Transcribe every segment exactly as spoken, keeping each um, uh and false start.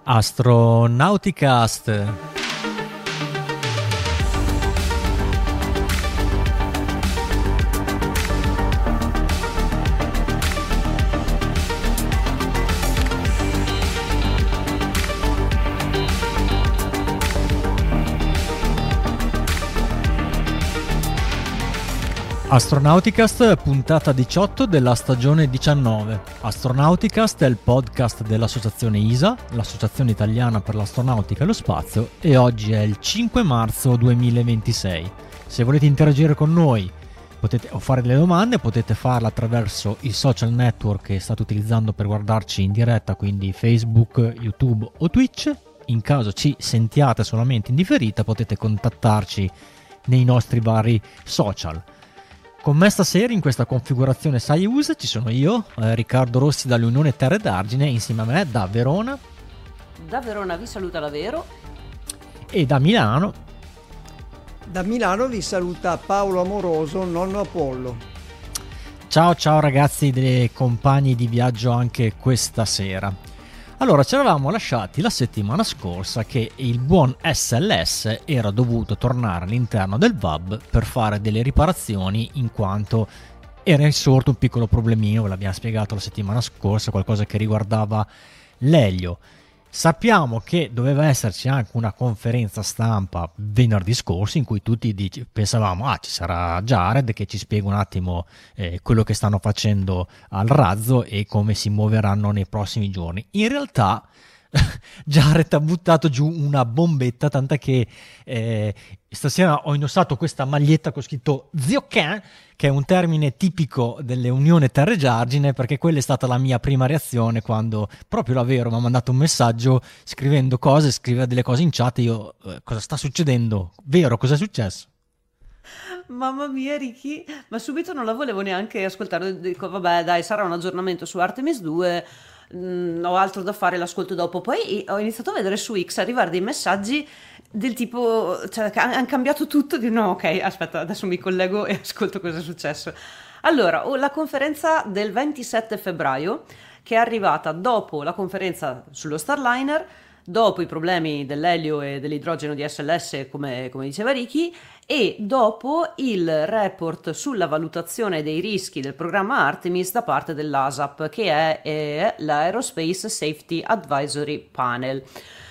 Astronauticast. Astronauticast, puntata diciotto della stagione diciannove. Astronauticast è il podcast dell'associazione I S A, l'Associazione Italiana per l'Astronautica e lo Spazio, e oggi è il cinque marzo duemilaventisei. Se volete interagire con noi potete, o fare delle domande, potete farle attraverso i social network che state utilizzando per guardarci in diretta, quindi Facebook, YouTube o Twitch. In caso ci sentiate solamente in differita, potete contattarci nei nostri vari social. Con me stasera in questa configurazione Soyuz ci sono io, eh, Riccardo Rossi dall'Unione Terre d'Argine, insieme a me da Verona. Da Verona vi saluta Lavero. E da Milano. Da Milano vi saluta Paolo Amoroso, nonno Apollo. Ciao ciao ragazzi dei compagni di viaggio anche questa sera. Allora, ci eravamo lasciati la settimana scorsa che il buon S L S era dovuto tornare all'interno del V A B per fare delle riparazioni, in quanto era insorto un piccolo problemino, ve l'abbiamo spiegato la settimana scorsa, qualcosa che riguardava l'elio. Sappiamo che doveva esserci anche una conferenza stampa venerdì scorso in cui tutti dic- pensavamo ah ci sarà Jared che ci spiega un attimo eh, quello che stanno facendo al razzo e come si muoveranno nei prossimi giorni. In realtà Jared ha buttato giù una bombetta, tant'è che eh, stasera ho indossato questa maglietta con scritto Zio Ken, che è un termine tipico delle Unione Terre d'Argine, perché quella è stata la mia prima reazione quando proprio Lavero mi ha mandato un messaggio scrivendo cose, scriveva delle cose in chat e io eh, cosa sta succedendo? Vero, cosa è successo? Mamma mia Ricky, ma subito non la volevo neanche ascoltare, dico vabbè dai sarà un aggiornamento su Artemis due, mh, ho altro da fare, l'ascolto dopo. Poi ho iniziato a vedere su X arrivare dei messaggi del tipo, cioè hanno cambiato tutto, di no ok aspetta adesso mi collego e ascolto cosa è successo. Allora, la conferenza del ventisette febbraio che è arrivata dopo la conferenza sullo Starliner, dopo i problemi dell'elio e dell'idrogeno di S L S come, come diceva Ricky, e dopo il report sulla valutazione dei rischi del programma Artemis da parte dell'A S A P, che è, è l'Aerospace Safety Advisory Panel.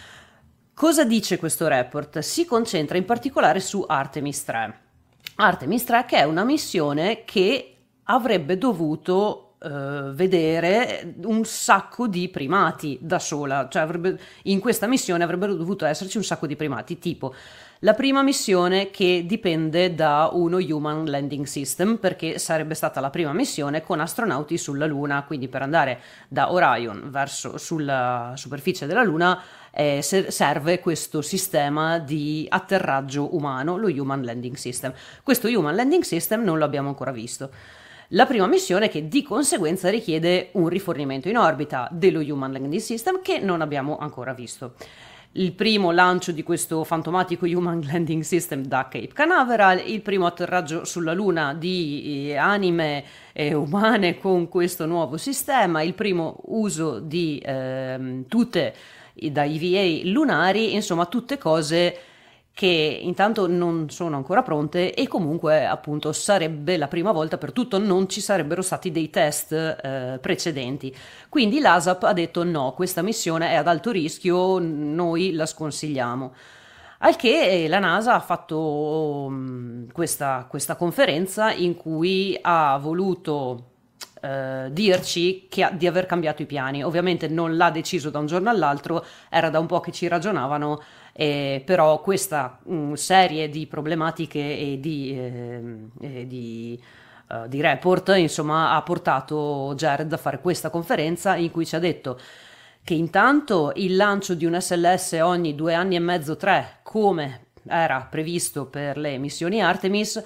Cosa dice questo report? Si concentra in particolare su Artemis tre. Artemis tre che è una missione che avrebbe dovuto Uh, vedere un sacco di primati da sola, cioè avrebbe, in questa missione avrebbero dovuto esserci un sacco di primati, tipo la prima missione che dipende da uno Human Landing System, perché sarebbe stata la prima missione con astronauti sulla Luna, quindi per andare da Orion verso sulla superficie della Luna eh, serve questo sistema di atterraggio umano, lo Human Landing System. Questo Human Landing System non lo abbiamo ancora visto. La prima missione che di conseguenza richiede un rifornimento in orbita dello Human Landing System che non abbiamo ancora visto. Il primo lancio di questo fantomatico Human Landing System da Cape Canaveral, il primo atterraggio sulla Luna di anime eh, umane con questo nuovo sistema, il primo uso di eh, tutte da E V A lunari, insomma tutte cose che intanto non sono ancora pronte e comunque appunto sarebbe la prima volta per tutto, non ci sarebbero stati dei test eh, precedenti. Quindi l'A S A P ha detto no, questa missione è ad alto rischio, noi la sconsigliamo. Al che la NASA ha fatto um, questa, questa conferenza in cui ha voluto Uh, dirci che ha, di aver cambiato i piani. Ovviamente non l'ha deciso da un giorno all'altro, era da un po' che ci ragionavano, eh, però questa um, serie di problematiche e di, eh, eh, di, uh, di report insomma ha portato Jared a fare questa conferenza in cui ci ha detto che intanto il lancio di un S L S ogni due anni e mezzo, tre, come era previsto per le missioni Artemis,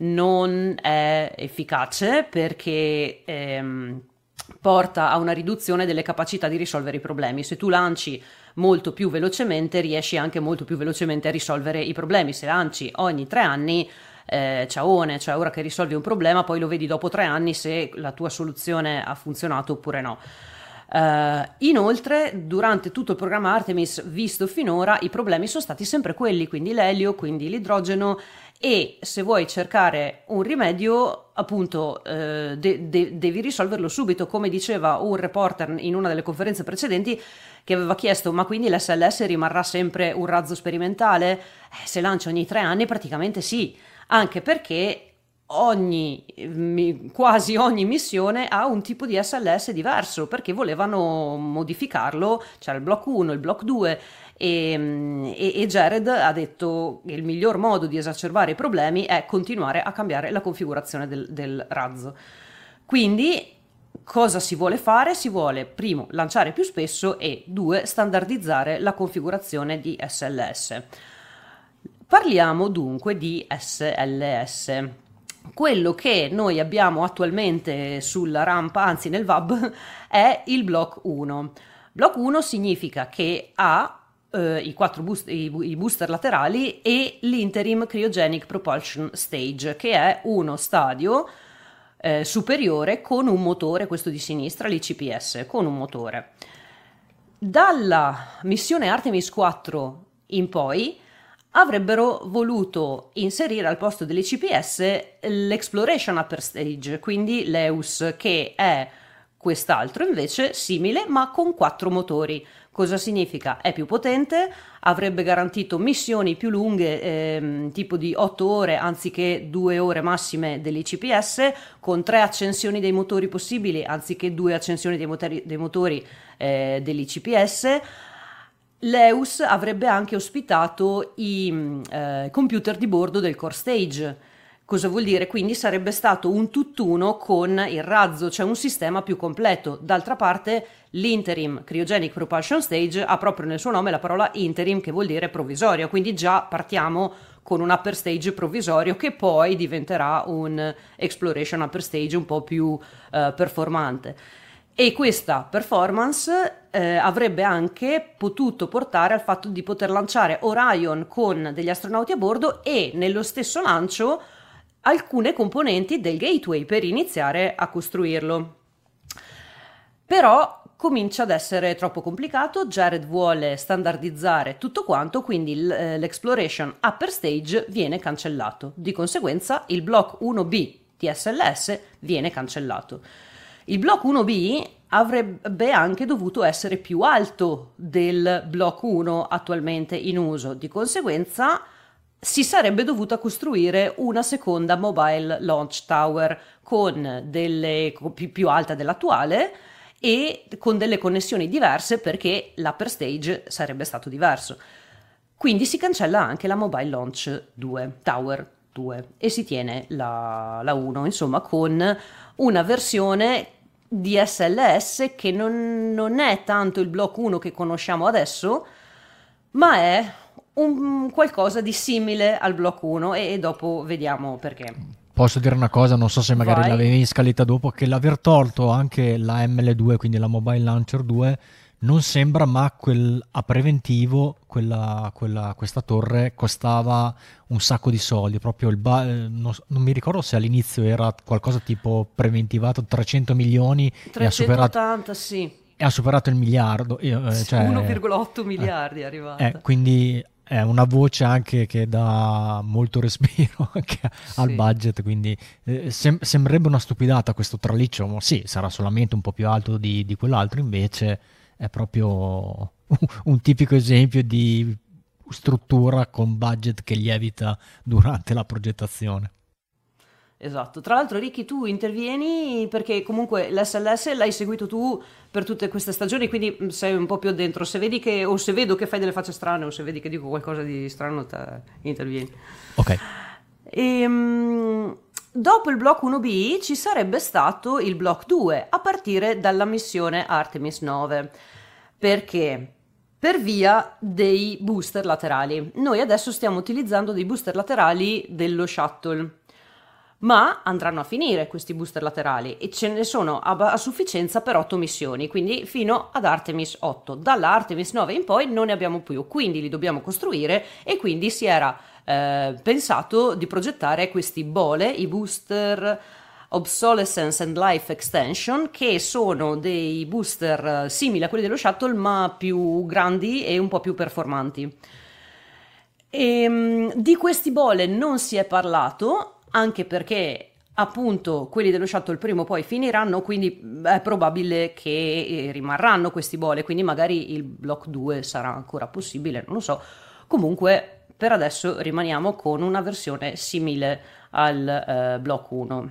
non è efficace perché ehm, porta a una riduzione delle capacità di risolvere i problemi. Se tu lanci molto più velocemente riesci anche molto più velocemente a risolvere i problemi. Se lanci ogni tre anni eh, ciaone, cioè ora che risolvi un problema poi lo vedi dopo tre anni se la tua soluzione ha funzionato oppure no. Uh, inoltre, durante tutto il programma Artemis visto finora, i problemi sono stati sempre quelli, quindi l'elio, quindi l'idrogeno, e se vuoi cercare un rimedio, appunto, uh, de- de- devi risolverlo subito, come diceva un reporter in una delle conferenze precedenti che aveva chiesto: ma quindi l'S L S rimarrà sempre un razzo sperimentale? Eh, se lancia ogni tre anni praticamente sì, anche perché ogni quasi ogni missione ha un tipo di S L S diverso, perché volevano modificarlo. C'era il block uno, il block due, e, e, e Jared ha detto che il miglior modo di esacerbare i problemi è continuare a cambiare la configurazione del, del razzo. Quindi cosa si vuole fare? Si vuole, primo, lanciare più spesso, e due, standardizzare la configurazione di S L S. Parliamo dunque di S L S. Quello che noi abbiamo attualmente sulla rampa, anzi nel V A B, è il block uno. Block uno significa che ha eh, i quattro boost- i, i booster laterali e l'Interim Cryogenic Propulsion Stage, che è uno stadio eh, superiore con un motore, questo di sinistra, l'I C P S, con un motore. Dalla missione Artemis quattro in poi avrebbero voluto inserire al posto dell'I C P S l'Exploration Upper Stage, quindi l'E U S, che è quest'altro invece simile ma con quattro motori. Cosa significa? È più potente, avrebbe garantito missioni più lunghe, ehm, tipo di otto ore anziché due ore massime dell'I C P S, con tre accensioni dei motori possibili anziché due accensioni dei motori, dei motori eh, dell'I C P S. L'E U S avrebbe anche ospitato i eh, computer di bordo del core stage. Cosa vuol dire? Quindi sarebbe stato un tutt'uno con il razzo, cioè un sistema più completo. D'altra parte l'Interim Cryogenic Propulsion Stage ha proprio nel suo nome la parola interim, che vuol dire provvisorio, quindi già partiamo con un upper stage provvisorio che poi diventerà un exploration upper stage un po' più eh, performante. E questa performance eh, avrebbe anche potuto portare al fatto di poter lanciare Orion con degli astronauti a bordo e nello stesso lancio alcune componenti del Gateway per iniziare a costruirlo. Però comincia ad essere troppo complicato. Jared vuole standardizzare tutto quanto, quindi l'Exploration Upper Stage viene cancellato. Di conseguenza il Block uno B di S L S viene cancellato. Il Block uno B avrebbe anche dovuto essere più alto del Block uno attualmente in uso, di conseguenza si sarebbe dovuta costruire una seconda Mobile Launch Tower con delle più, più alta dell'attuale e con delle connessioni diverse, perché l'upper stage sarebbe stato diverso. Quindi si cancella anche la Mobile Launch due, Tower due, e si tiene la, la uno, insomma, con una versione di S L S che non, non è tanto il Block uno che conosciamo adesso, ma è un qualcosa di simile al Block uno, e, e dopo vediamo perché. Posso dire una cosa, non so se magari Vai. l'avevi scaletta dopo, che l'aver tolto anche la M L due, quindi la Mobile Launcher due, non sembra, ma quel, a preventivo quella, quella, questa torre costava un sacco di soldi, proprio il ba- non, non mi ricordo se all'inizio era qualcosa tipo preventivato trecento milioni e ha superato, trecentottanta, sì. e ha superato il miliardo, eh, cioè, uno virgola otto miliardi è arrivata. Eh, quindi è una voce anche che dà molto respiro anche al Sì. budget, quindi eh, sem- sembrerebbe una stupidata questo traliccio, ma sì, sarà solamente un po' più alto di, di quell'altro, invece è proprio un tipico esempio di struttura con budget che lievita durante la progettazione. Esatto. Tra l'altro, Ricky, tu intervieni perché comunque l'S L S l'hai seguito tu per tutte queste stagioni, quindi sei un po' più addentro. Se vedi che, o se vedo che fai delle facce strane, o se vedi che dico qualcosa di strano, te intervieni. Ok. Ehm, dopo il Block uno B ci sarebbe stato il Block due a partire dalla missione Artemis nove. Perché? Per via dei booster laterali. Noi adesso stiamo utilizzando dei booster laterali dello shuttle, ma andranno a finire questi booster laterali e ce ne sono a, a sufficienza per otto missioni, quindi fino ad Artemis otto. Dalla Artemis nove in poi non ne abbiamo più, quindi li dobbiamo costruire, e quindi si era eh, pensato di progettare questi bole, i booster Obsolescence and Life Extension, che sono dei booster simili a quelli dello Shuttle ma più grandi e un po' più performanti. E, di questi bole non si è parlato, anche perché appunto quelli dello Shuttle prima o poi finiranno, quindi è probabile che rimarranno questi bole, quindi magari il Block due sarà ancora possibile, non lo so. Comunque per adesso rimaniamo con una versione simile al eh, Block uno.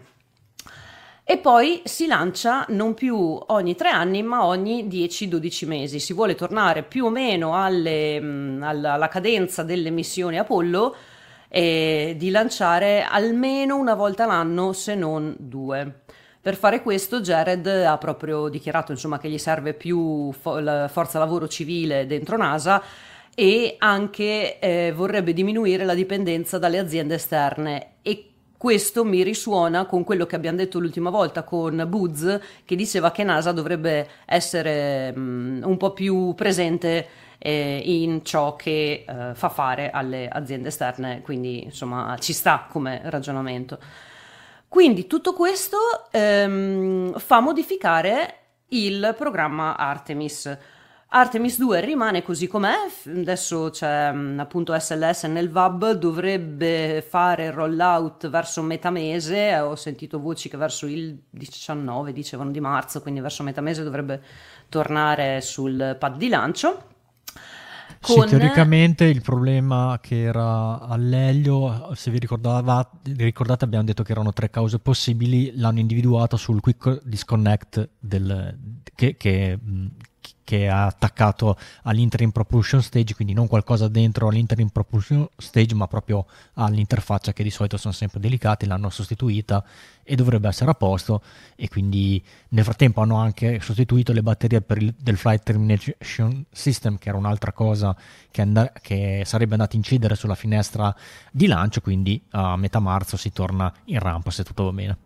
E poi si lancia non più ogni tre anni ma ogni dieci dodici mesi. Si vuole tornare più o meno alle, mh, alla, alla cadenza delle missioni Apollo e di lanciare almeno una volta l'anno, se non due. Per fare questo Jared ha proprio dichiarato, insomma, che gli serve più fo- la forza lavoro civile dentro NASA e anche eh, vorrebbe diminuire la dipendenza dalle aziende esterne, e questo mi risuona con quello che abbiamo detto l'ultima volta con Booz, che diceva che NASA dovrebbe essere um, un po' più presente eh, in ciò che eh, fa fare alle aziende esterne, quindi insomma ci sta come ragionamento. Quindi tutto questo ehm, fa modificare il programma Artemis. Artemis due rimane così com'è, adesso c'è appunto S L S nel V A B, dovrebbe fare il rollout verso metà mese, ho sentito voci che verso il diciannove, dicevano di marzo, quindi verso metà mese dovrebbe tornare sul pad di lancio. Con... Sì, teoricamente il problema che era all'elio, se vi ricordate abbiamo detto che erano tre cause possibili, l'hanno individuata sul quick disconnect del, che... che che è attaccato all'interim propulsion stage, quindi non qualcosa dentro all'interim propulsion stage ma proprio all'interfaccia, che di solito sono sempre delicati, l'hanno sostituita e dovrebbe essere a posto. E quindi nel frattempo hanno anche sostituito le batterie per il, del Flight Termination System, che era un'altra cosa che, and- che sarebbe andata a incidere sulla finestra di lancio, quindi a metà marzo si torna in rampa se tutto va bene.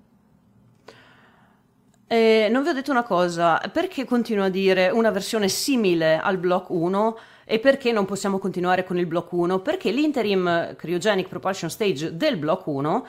Eh, non vi ho detto una cosa, perché continuo a dire una versione simile al Block uno e perché non possiamo continuare con il Block uno? Perché l'Interim Cryogenic Propulsion Stage del Block uno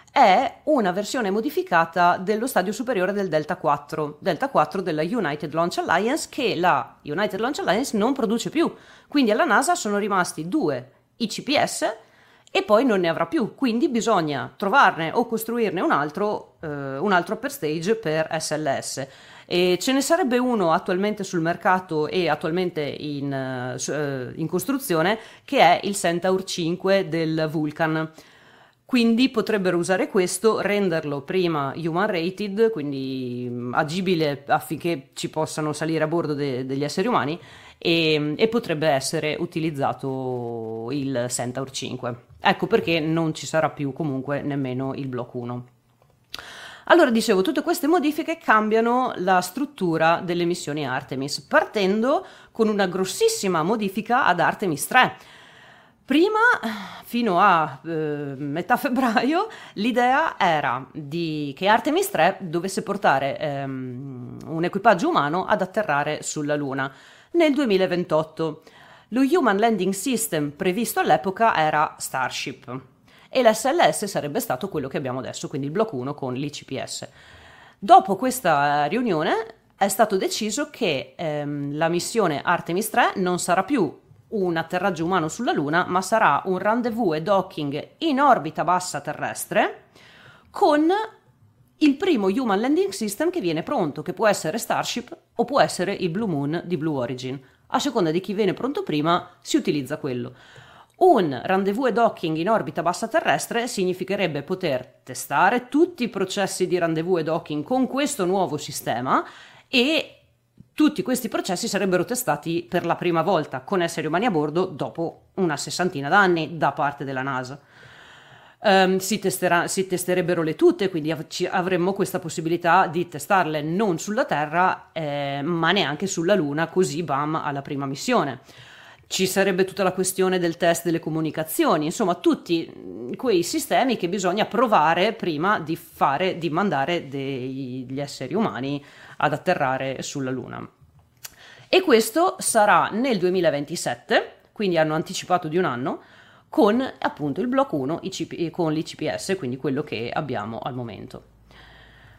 è una versione modificata dello stadio superiore del Delta quattro, Delta quattro della United Launch Alliance, che la United Launch Alliance non produce più, quindi alla NASA sono rimasti due I C P S e poi non ne avrà più, quindi bisogna trovarne o costruirne un altro, eh, un altro upper stage per S L S. E ce ne sarebbe uno attualmente sul mercato e attualmente in, uh, in costruzione, che è il Centaur cinque del Vulcan. Quindi potrebbero usare questo, renderlo prima human rated, quindi agibile affinché ci possano salire a bordo de- degli esseri umani, e, e potrebbe essere utilizzato il Centaur cinque. Ecco perché non ci sarà più comunque nemmeno il Block uno. Allora, dicevo, tutte queste modifiche cambiano la struttura delle missioni Artemis, partendo con una grossissima modifica ad Artemis tre. Prima, fino a eh, metà febbraio, l'idea era di, che Artemis tre dovesse portare ehm, un equipaggio umano ad atterrare sulla Luna nel duemilaventotto. Lo Human Landing System previsto all'epoca era Starship e l'S L S sarebbe stato quello che abbiamo adesso, quindi il Block uno con l'I C P S. Dopo questa riunione è stato deciso che ehm, la missione Artemis tre non sarà più un atterraggio umano sulla Luna, ma sarà un rendezvous e docking in orbita bassa terrestre con il primo Human Landing System che viene pronto, che può essere Starship o può essere il Blue Moon di Blue Origin. A seconda di chi viene pronto prima si utilizza quello. Un rendezvous e docking in orbita bassa terrestre significherebbe poter testare tutti i processi di rendezvous e docking con questo nuovo sistema, e tutti questi processi sarebbero testati per la prima volta con esseri umani a bordo dopo una sessantina d'anni da parte della NASA. Um, si, testerà, si testerebbero le tute, quindi av- ci, avremmo questa possibilità di testarle non sulla Terra eh, ma neanche sulla Luna, così bam alla prima missione. Ci sarebbe tutta la questione del test delle comunicazioni, insomma tutti quei sistemi che bisogna provare prima di fare, di mandare degli esseri umani ad atterrare sulla Luna. E questo sarà nel duemilaventisette, quindi hanno anticipato di un anno, con appunto il Block uno I C P, con l'I C P S, quindi quello che abbiamo al momento.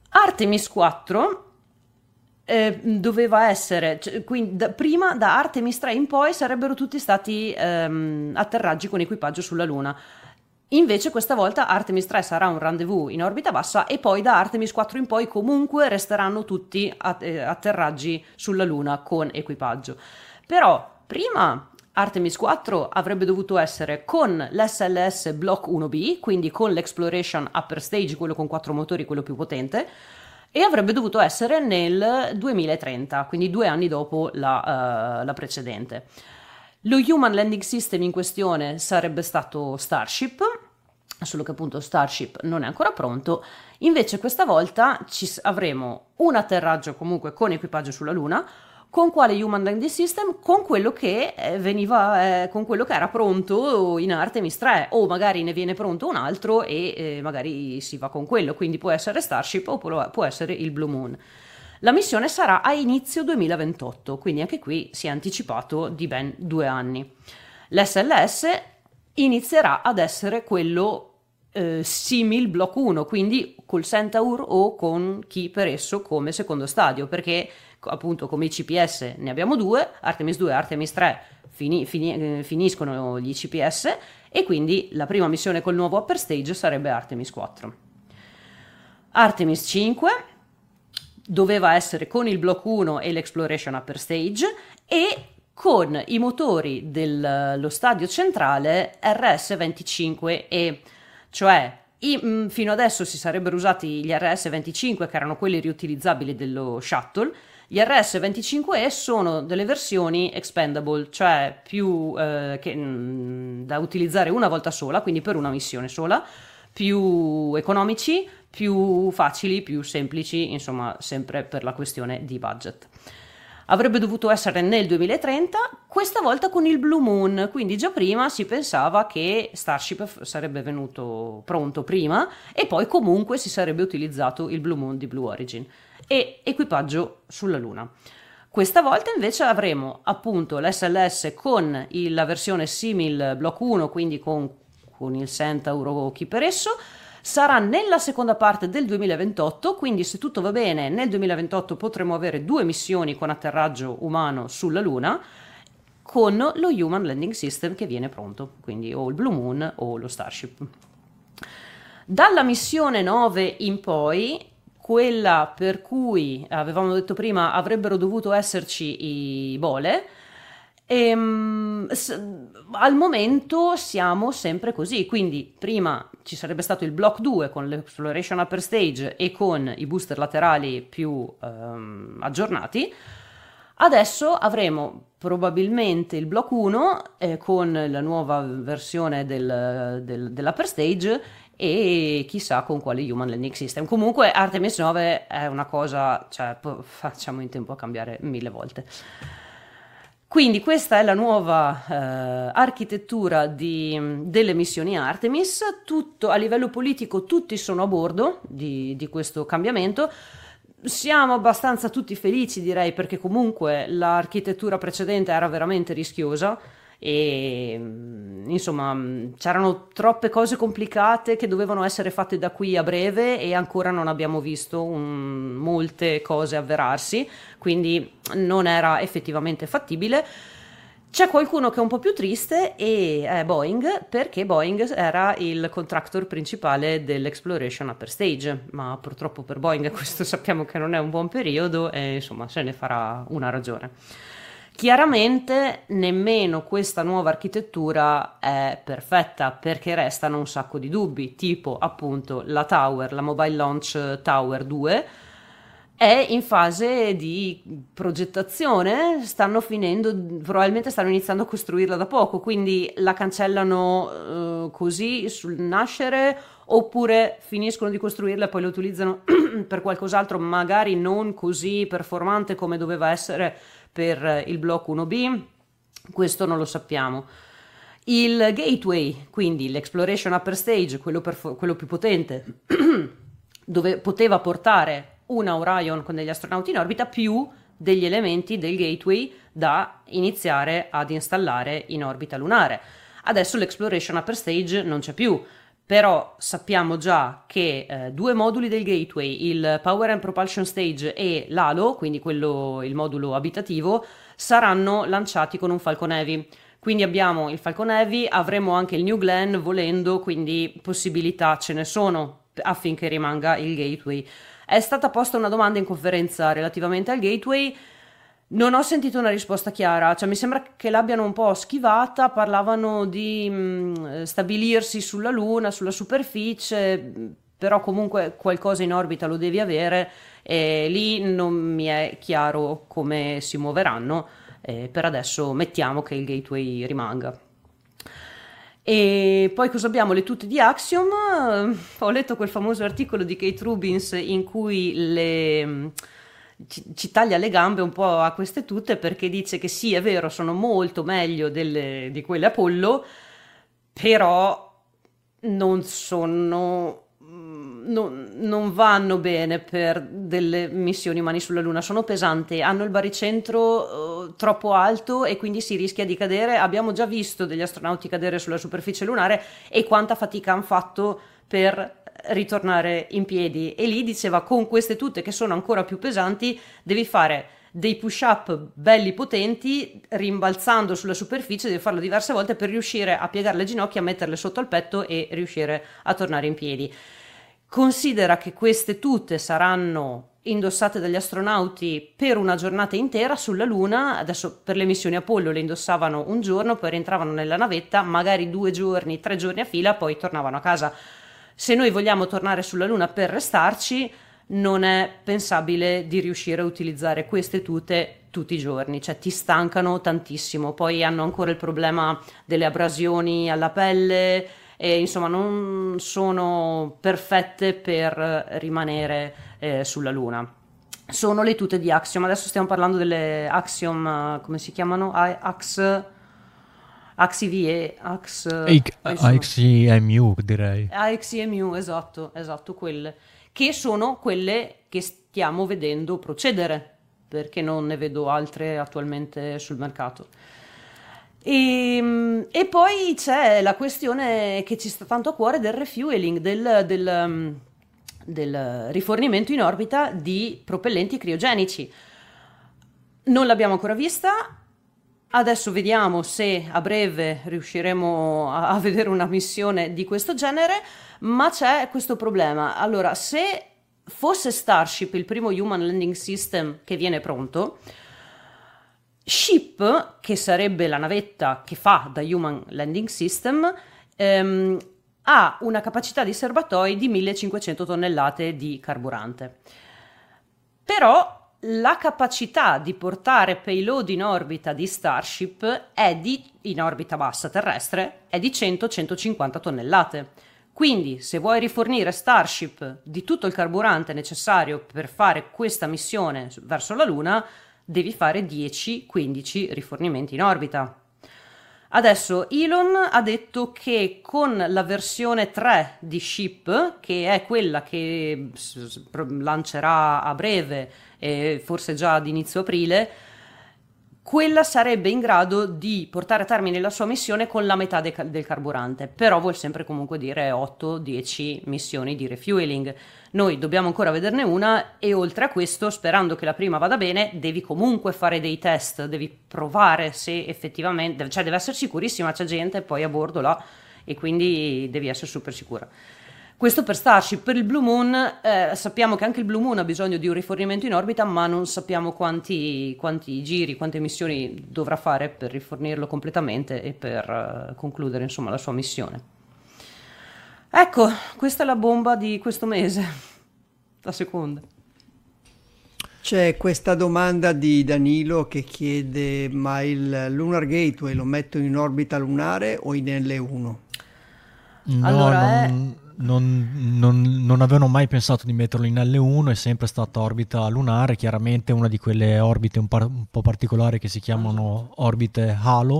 Artemis quattro eh, doveva essere, cioè, quindi da, prima da Artemis tre in poi sarebbero tutti stati ehm, atterraggi con equipaggio sulla Luna. Invece questa volta Artemis tre sarà un rendezvous in orbita bassa e poi da Artemis quattro in poi comunque resteranno tutti atterraggi sulla Luna con equipaggio. Però prima Artemis quattro avrebbe dovuto essere con l'S L S Block uno B, quindi con l'Exploration Upper Stage, quello con quattro motori, quello più potente, e avrebbe dovuto essere nel duemilatrenta, quindi due anni dopo la, uh, la precedente. Lo Human Landing System in questione sarebbe stato Starship, solo che appunto Starship non è ancora pronto. Invece questa volta ci avremo un atterraggio comunque con equipaggio sulla Luna. Con quale Human Landing System? Con quello che veniva, eh, con quello che era pronto in Artemis tre, o magari ne viene pronto un altro e eh, magari si va con quello, quindi può essere Starship o può essere il Blue Moon. La missione sarà a inizio duemilaventotto, quindi anche qui si è anticipato di ben due anni. L'S L S inizierà ad essere quello eh, simil Block uno, quindi col Centaur o con chi per esso come secondo stadio, perché appunto come I C P S ne abbiamo due, Artemis due e Artemis tre fini, fini, finiscono gli I C P S e quindi la prima missione col nuovo upper stage sarebbe Artemis quattro. Artemis cinque doveva essere con il Block uno e l'Exploration Upper Stage e con i motori dello stadio centrale R S venticinque E, cioè i, mh, fino adesso si sarebbero usati gli R S venticinque che erano quelli riutilizzabili dello shuttle. Gli R S venticinque E sono delle versioni expendable, cioè più eh, che, mh, da utilizzare una volta sola, quindi per una missione sola, più economici, più facili, più semplici, insomma sempre per la questione di budget. Avrebbe dovuto essere nel duemilatrenta, questa volta con il Blue Moon, quindi già prima si pensava che Starship sarebbe venuto pronto prima e poi comunque si sarebbe utilizzato il Blue Moon di Blue Origin e equipaggio sulla Luna. Questa volta invece avremo appunto l'S L S con il, la versione simil Block uno, quindi con, con il Centaur o chi per esso. Sarà nella seconda parte del duemilaventotto, quindi se tutto va bene nel duemilaventotto potremo avere due missioni con atterraggio umano sulla Luna con lo Human Landing System che viene pronto, quindi o il Blue Moon o lo Starship. Dalla missione nove in poi, quella per cui avevamo detto prima avrebbero dovuto esserci i Bole, E, um, s- al momento siamo sempre così, quindi prima ci sarebbe stato il Block due con l'Exploration Upper Stage e con i booster laterali più um, aggiornati. Adesso avremo probabilmente il Block uno eh, con la nuova versione del, del, dell'Upper Stage e chissà con quale Human Landing System. Comunque Artemis nove è una cosa, cioè po- facciamo in tempo a cambiare mille volte. Quindi questa è la nuova eh, architettura di, delle missioni Artemis. Tutto, a livello politico tutti sono a bordo di, di questo cambiamento. Siamo abbastanza tutti felici, direi, perché comunque l'architettura precedente era veramente rischiosa e insomma c'erano troppe cose complicate che dovevano essere fatte da qui a breve e ancora non abbiamo visto un, molte cose avverarsi, quindi non era effettivamente fattibile. C'è qualcuno che è un po' più triste e è Boeing, perché Boeing era il contractor principale dell'Exploration Upper Stage, ma purtroppo per Boeing questo sappiamo che non è un buon periodo e insomma se ne farà una ragione. Chiaramente nemmeno questa nuova architettura è perfetta perché restano un sacco di dubbi, tipo appunto la Tower, la Mobile Launch Tower due è in fase di progettazione, stanno finendo, probabilmente stanno iniziando a costruirla da poco, quindi la cancellano eh, così sul nascere oppure finiscono di costruirla e poi la utilizzano per qualcos'altro magari non così performante come doveva essere per il Block uno B, questo non lo sappiamo. Il Gateway, quindi l'Exploration Upper Stage, quello, perfor- quello più potente, dove poteva portare una Orion con degli astronauti in orbita più degli elementi del Gateway da iniziare ad installare in orbita lunare. Adesso l'Exploration Upper Stage non c'è più, però sappiamo già che eh, due moduli del gateway, il Power and Propulsion Stage e l'Halo, quindi quello, il modulo abitativo, saranno lanciati con un Falcon Heavy. Quindi abbiamo il Falcon Heavy, avremo anche il New Glenn volendo, quindi possibilità ce ne sono affinché rimanga il gateway. È stata posta una domanda in conferenza relativamente al gateway. Non ho sentito una risposta chiara, cioè mi sembra che l'abbiano un po' schivata, parlavano di mh, stabilirsi sulla Luna, sulla superficie, però comunque qualcosa in orbita lo devi avere e lì non mi è chiaro come si muoveranno, eh, per adesso mettiamo che il gateway rimanga. E poi cosa abbiamo? Le tute di Axiom, ho letto quel famoso articolo di Kate Rubins in cui le... Ci, ci taglia le gambe un po' a queste tute perché dice che sì, è vero, sono molto meglio delle, di quelle Apollo, però non sono non, non vanno bene per delle missioni umane sulla Luna, sono pesanti, hanno il baricentro uh, troppo alto e quindi si rischia di cadere. Abbiamo già visto degli astronauti cadere sulla superficie lunare e quanta fatica hanno fatto per ritornare in piedi, e lì diceva con queste tute che sono ancora più pesanti devi fare dei push up belli potenti rimbalzando sulla superficie, devi farlo diverse volte per riuscire a piegare le ginocchia, metterle sotto al petto e riuscire a tornare in piedi. Considera che queste tute saranno indossate dagli astronauti per una giornata intera sulla Luna. Adesso per le missioni Apollo le indossavano un giorno, poi rientravano nella navetta magari due giorni, tre giorni a fila, poi tornavano a casa. Se noi vogliamo tornare sulla Luna per restarci, non è pensabile di riuscire a utilizzare queste tute tutti i giorni, cioè ti stancano tantissimo, poi hanno ancora il problema delle abrasioni alla pelle e insomma non sono perfette per rimanere eh, sulla Luna. Sono le tute di Axiom, adesso stiamo parlando delle Axiom, come si chiamano? Ax... AXIVE, Ax, A X I M U direi. A X I M U, esatto, esatto, quelle che sono quelle che stiamo vedendo procedere, perché non ne vedo altre attualmente sul mercato. E, e poi c'è la questione che ci sta tanto a cuore del refueling, del, del, del rifornimento in orbita di propellenti criogenici. Non l'abbiamo ancora vista. Adesso vediamo se a breve riusciremo a, a vedere una missione di questo genere, ma c'è questo problema. Allora, se fosse Starship il primo Human Landing System che viene pronto, Ship, che sarebbe la navetta che fa da Human Landing System, ehm, ha una capacità di serbatoi di millecinquecento tonnellate di carburante. Però la capacità di portare payload in orbita di Starship è di, in orbita bassa terrestre, è di cento centocinquanta tonnellate. Quindi se vuoi rifornire Starship di tutto il carburante necessario per fare questa missione verso la Luna, devi fare dieci quindici rifornimenti in orbita. Adesso Elon ha detto che con la versione tre di Ship, che è quella che lancerà a breve e forse già ad inizio aprile, quella sarebbe in grado di portare a termine la sua missione con la metà de- del carburante, però vuol sempre comunque dire otto dieci missioni di refueling. Noi dobbiamo ancora vederne una e oltre a questo, sperando che la prima vada bene, devi comunque fare dei test, devi provare se effettivamente, cioè deve essere sicurissima, c'è gente poi a bordo là e quindi devi essere super sicura. Questo per Starship. Per il Blue Moon eh, sappiamo che anche il Blue Moon ha bisogno di un rifornimento in orbita, ma non sappiamo quanti, quanti giri, quante missioni dovrà fare per rifornirlo completamente e per uh, concludere insomma la sua missione. Ecco, questa è la bomba di questo mese, la seconda. C'è questa domanda di Danilo che chiede: ma il Lunar Gateway lo metto in orbita lunare o in L uno? No, Allora, non, non, non, non avevano mai pensato di metterlo in L uno, è sempre stata orbita lunare, chiaramente una di quelle orbite un, par- un po' particolari che si chiamano orbite Halo,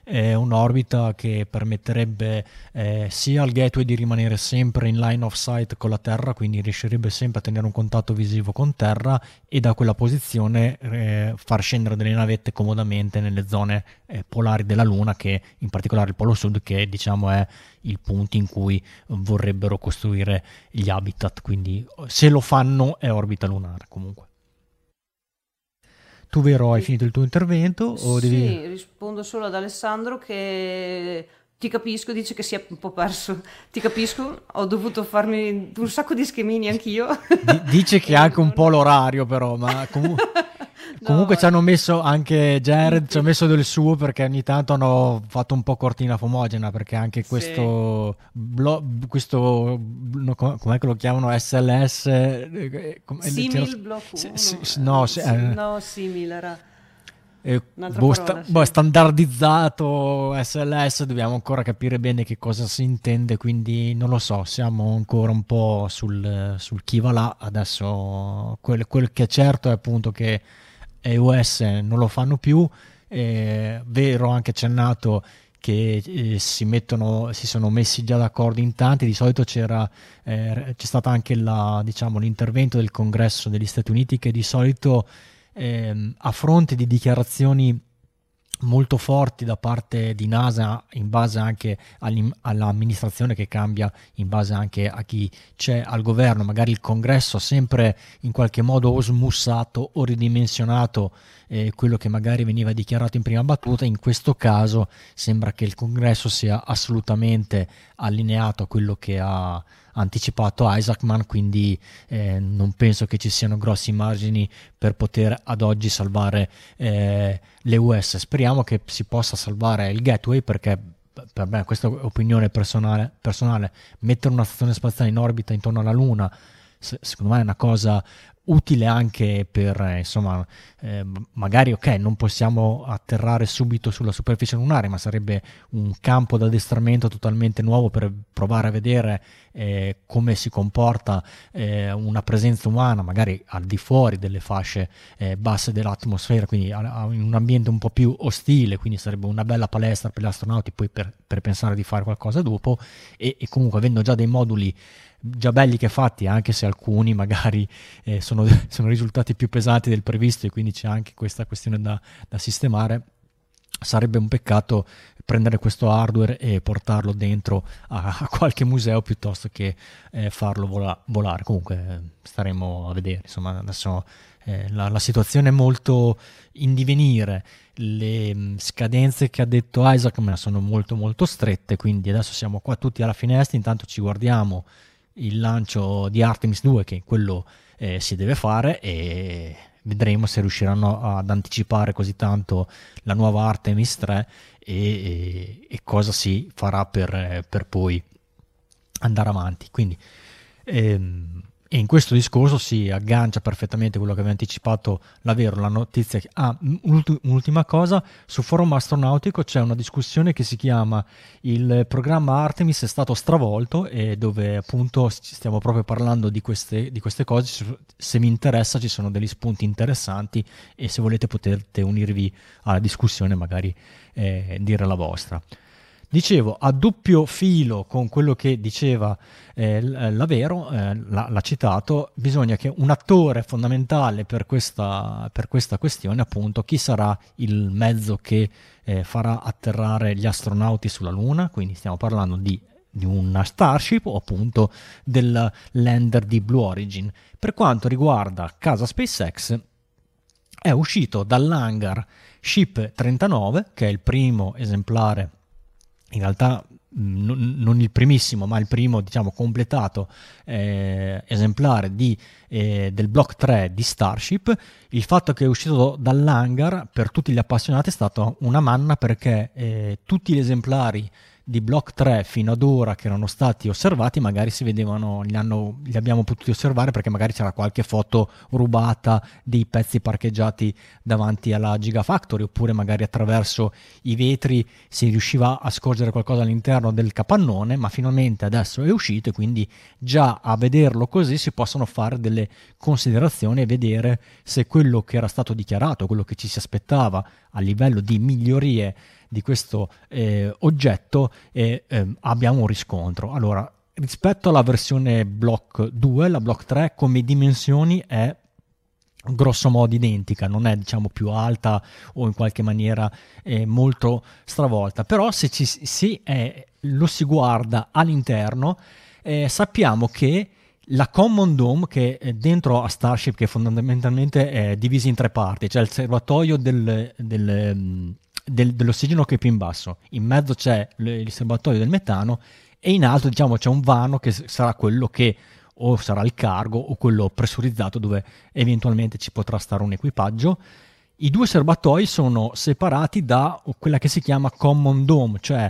è un'orbita che permetterebbe eh, sia al gateway di rimanere sempre in line of sight con la Terra, quindi riuscirebbe sempre a tenere un contatto visivo con Terra, e da quella posizione eh, far scendere delle navette comodamente nelle zone eh, polari della Luna, che in particolare il Polo Sud, che diciamo è il punto in cui vorrebbero costruire gli habitat, quindi se lo fanno è orbita lunare comunque. Tu, Vero, hai finito il tuo intervento? O Sì, devi... rispondo solo ad Alessandro che ti capisco, dice che si è un po' perso. Ti capisco, ho dovuto farmi un sacco di schemini anch'io. D- dice che E è anche un non- po' l'orario, però, ma comunque... No, Comunque ci hanno messo anche Jared, ci ha messo del suo, perché ogni tanto hanno fatto un po' cortina fumogena, perché anche sì, questo, blo- questo no, com- com'è che lo chiamano, S L S, eh, com- eh, c'era- simil blocco sì, uno, sì, sì, no, sì, sì, eh, no, simil era eh, un'altra boh, sta- parola, boh, è sì. standardizzato S L S, dobbiamo ancora capire bene che cosa si intende, quindi non lo so, siamo ancora un po' sul, sul chi va là. Adesso quel, quel che è certo è appunto che E U S non lo fanno più. Eh, vero, anche accennato che eh, si mettono, si sono messi già d'accordo in tanti. Di solito c'era eh, c'è stato anche la, diciamo, l'intervento del Congresso degli Stati Uniti, che di solito ehm, a fronte di dichiarazioni molto forti da parte di NASA, in base anche all'im- all'amministrazione che cambia, in base anche a chi c'è al governo, magari il Congresso ha sempre in qualche modo o smussato o ridimensionato eh, quello che magari veniva dichiarato in prima battuta. In questo caso sembra che il Congresso sia assolutamente allineato a quello che ha anticipato Isaacman, quindi eh, non penso che ci siano grossi margini per poter ad oggi salvare eh, le U S. Speriamo che si possa salvare il gateway, perché per me, questa è opinione personale, personale, mettere una stazione spaziale in orbita intorno alla Luna se- secondo me è una cosa utile anche per, eh, insomma, eh, magari ok, non possiamo atterrare subito sulla superficie lunare, ma sarebbe un campo d'addestramento totalmente nuovo per provare a vedere eh, come si comporta eh, una presenza umana, magari al di fuori delle fasce eh, basse dell'atmosfera, quindi a, a, in un ambiente un po' più ostile, quindi sarebbe una bella palestra per gli astronauti poi per, per pensare di fare qualcosa dopo. E, e comunque, avendo già dei moduli già belli che fatti, anche se alcuni magari eh, sono, sono risultati più pesanti del previsto, e quindi c'è anche questa questione da, da sistemare, sarebbe un peccato prendere questo hardware e portarlo dentro a, a qualche museo piuttosto che eh, farlo vola, volare. Comunque eh, staremo a vedere, insomma. Adesso eh, la, la situazione è molto in divenire, le mh, scadenze che ha detto Isaacman sono molto molto strette, quindi adesso siamo qua tutti alla finestra, intanto ci guardiamo il lancio di Artemis due, che quello eh, si deve fare, e vedremo se riusciranno ad anticipare così tanto la nuova Artemis tre e, e, e cosa si farà per, per poi andare avanti. Quindi ehm, e in questo discorso si aggancia perfettamente quello che aveva anticipato la Vero, la notizia che... Ah, un'ult- un'ultima cosa, su forum astronautico c'è una discussione che si chiama "Il programma Artemis è stato stravolto", e dove appunto stiamo proprio parlando di queste, di queste cose. Se vi interessa, ci sono degli spunti interessanti, e se volete potete unirvi alla discussione, magari eh, dire la vostra. Dicevo, a doppio filo con quello che diceva eh, la Vero, eh, l'ha, l'ha citato, bisogna che un attore fondamentale per questa, per questa questione, appunto, chi sarà il mezzo che eh, farà atterrare gli astronauti sulla Luna, quindi stiamo parlando di, di una Starship o appunto del lander di Blue Origin. Per quanto riguarda casa SpaceX, è uscito dall'hangar Ship trentanove, che è il primo esemplare, in realtà n- non il primissimo, ma il primo, diciamo, completato eh, esemplare di, eh, del Block tre di Starship. Il fatto che è uscito dall'hangar per tutti gli appassionati è stata una manna, perché eh, tutti gli esemplari di Block tre fino ad ora che erano stati osservati magari si vedevano, li, hanno, li abbiamo potuti osservare perché magari c'era qualche foto rubata dei pezzi parcheggiati davanti alla Gigafactory, oppure magari attraverso i vetri si riusciva a scorgere qualcosa all'interno del capannone. Ma finalmente adesso è uscito, e quindi già a vederlo così si possono fare delle considerazioni e vedere se quello che era stato dichiarato, quello che ci si aspettava a livello di migliorie di questo eh, oggetto e eh, abbiamo un riscontro. Allora, rispetto alla versione Block due, la Block tre come dimensioni è grosso modo identica, non è diciamo più alta o in qualche maniera eh, molto stravolta, però se, ci, se eh, lo si guarda all'interno eh, sappiamo che la Common Dome, che è dentro a Starship, che fondamentalmente è divisa in tre parti, c'è il serbatoio del, del, del, dell'ossigeno che è più in basso, in mezzo c'è il serbatoio del metano e in alto diciamo c'è un vano che sarà quello che o sarà il cargo o quello pressurizzato dove eventualmente ci potrà stare un equipaggio. I due serbatoi sono separati da quella che si chiama Common Dome, cioè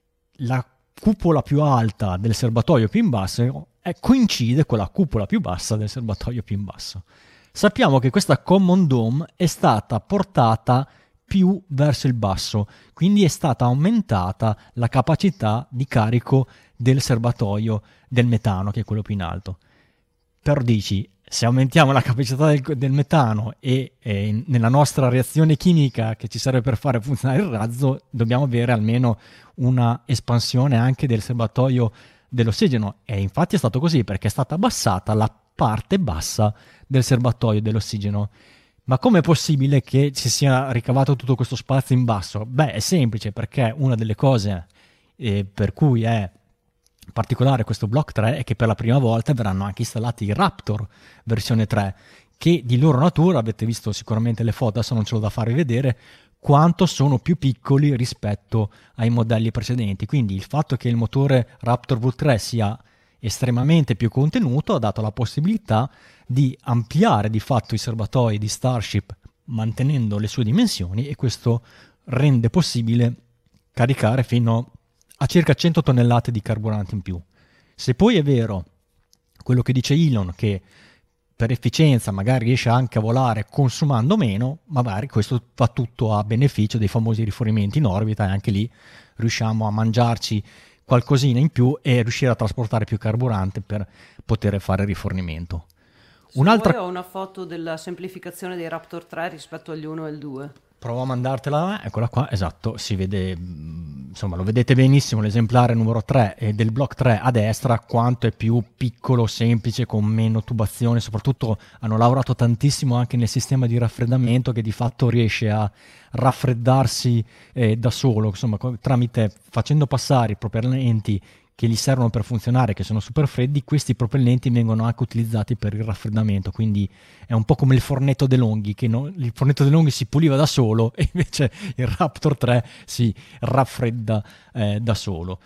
la cupola più alta del serbatoio più in basso eh, coincide con la cupola più bassa del serbatoio più in basso. Sappiamo che questa Common Dome è stata portata più verso il basso, quindi è stata aumentata la capacità di carico del serbatoio del metano, che è quello più in alto. Però dici, se aumentiamo la capacità del, del metano e, e nella nostra reazione chimica che ci serve per fare funzionare il razzo, dobbiamo avere almeno una espansione anche del serbatoio dell'ossigeno. E infatti è stato così, perché è stata abbassata la parte bassa del serbatoio dell'ossigeno. Ma com'è possibile che si sia ricavato tutto questo spazio in basso? Beh, è semplice, perché una delle cose eh, per cui è particolare questo Block tre è che per la prima volta verranno anche installati i Raptor versione tre, che di loro natura, avete visto sicuramente le foto, adesso non ce l'ho da farvi vedere, quanto sono più piccoli rispetto ai modelli precedenti. Quindi il fatto che il motore Raptor V tre sia estremamente più contenuto ha dato la possibilità di ampliare di fatto i serbatoi di Starship mantenendo le sue dimensioni, e questo rende possibile caricare fino a circa cento tonnellate di carburante in più. Se poi è vero quello che dice Elon, che per efficienza magari riesce anche a volare consumando meno, magari questo va tutto a beneficio dei famosi rifornimenti in orbita, e anche lì riusciamo a mangiarci qualcosina in più e riuscire a trasportare più carburante per poter fare rifornimento. Se Un'altra... vuoi ho una foto della semplificazione dei Raptor tre rispetto agli uno e il due. Provo a mandartela, eccola qua, esatto, si vede, insomma lo vedete benissimo l'esemplare numero tre e del Block tre a destra, quanto è più piccolo, semplice, con meno tubazione. Soprattutto hanno lavorato tantissimo anche nel sistema di raffreddamento, che di fatto riesce a raffreddarsi eh, da solo, insomma tramite, facendo passare i propellenti che gli servono per funzionare, che sono super freddi. Questi propellenti vengono anche utilizzati per il raffreddamento, quindi è un po' come il fornetto DeLonghi, che no, il fornetto DeLonghi si puliva da solo e invece il Raptor tre si raffredda eh, da solo.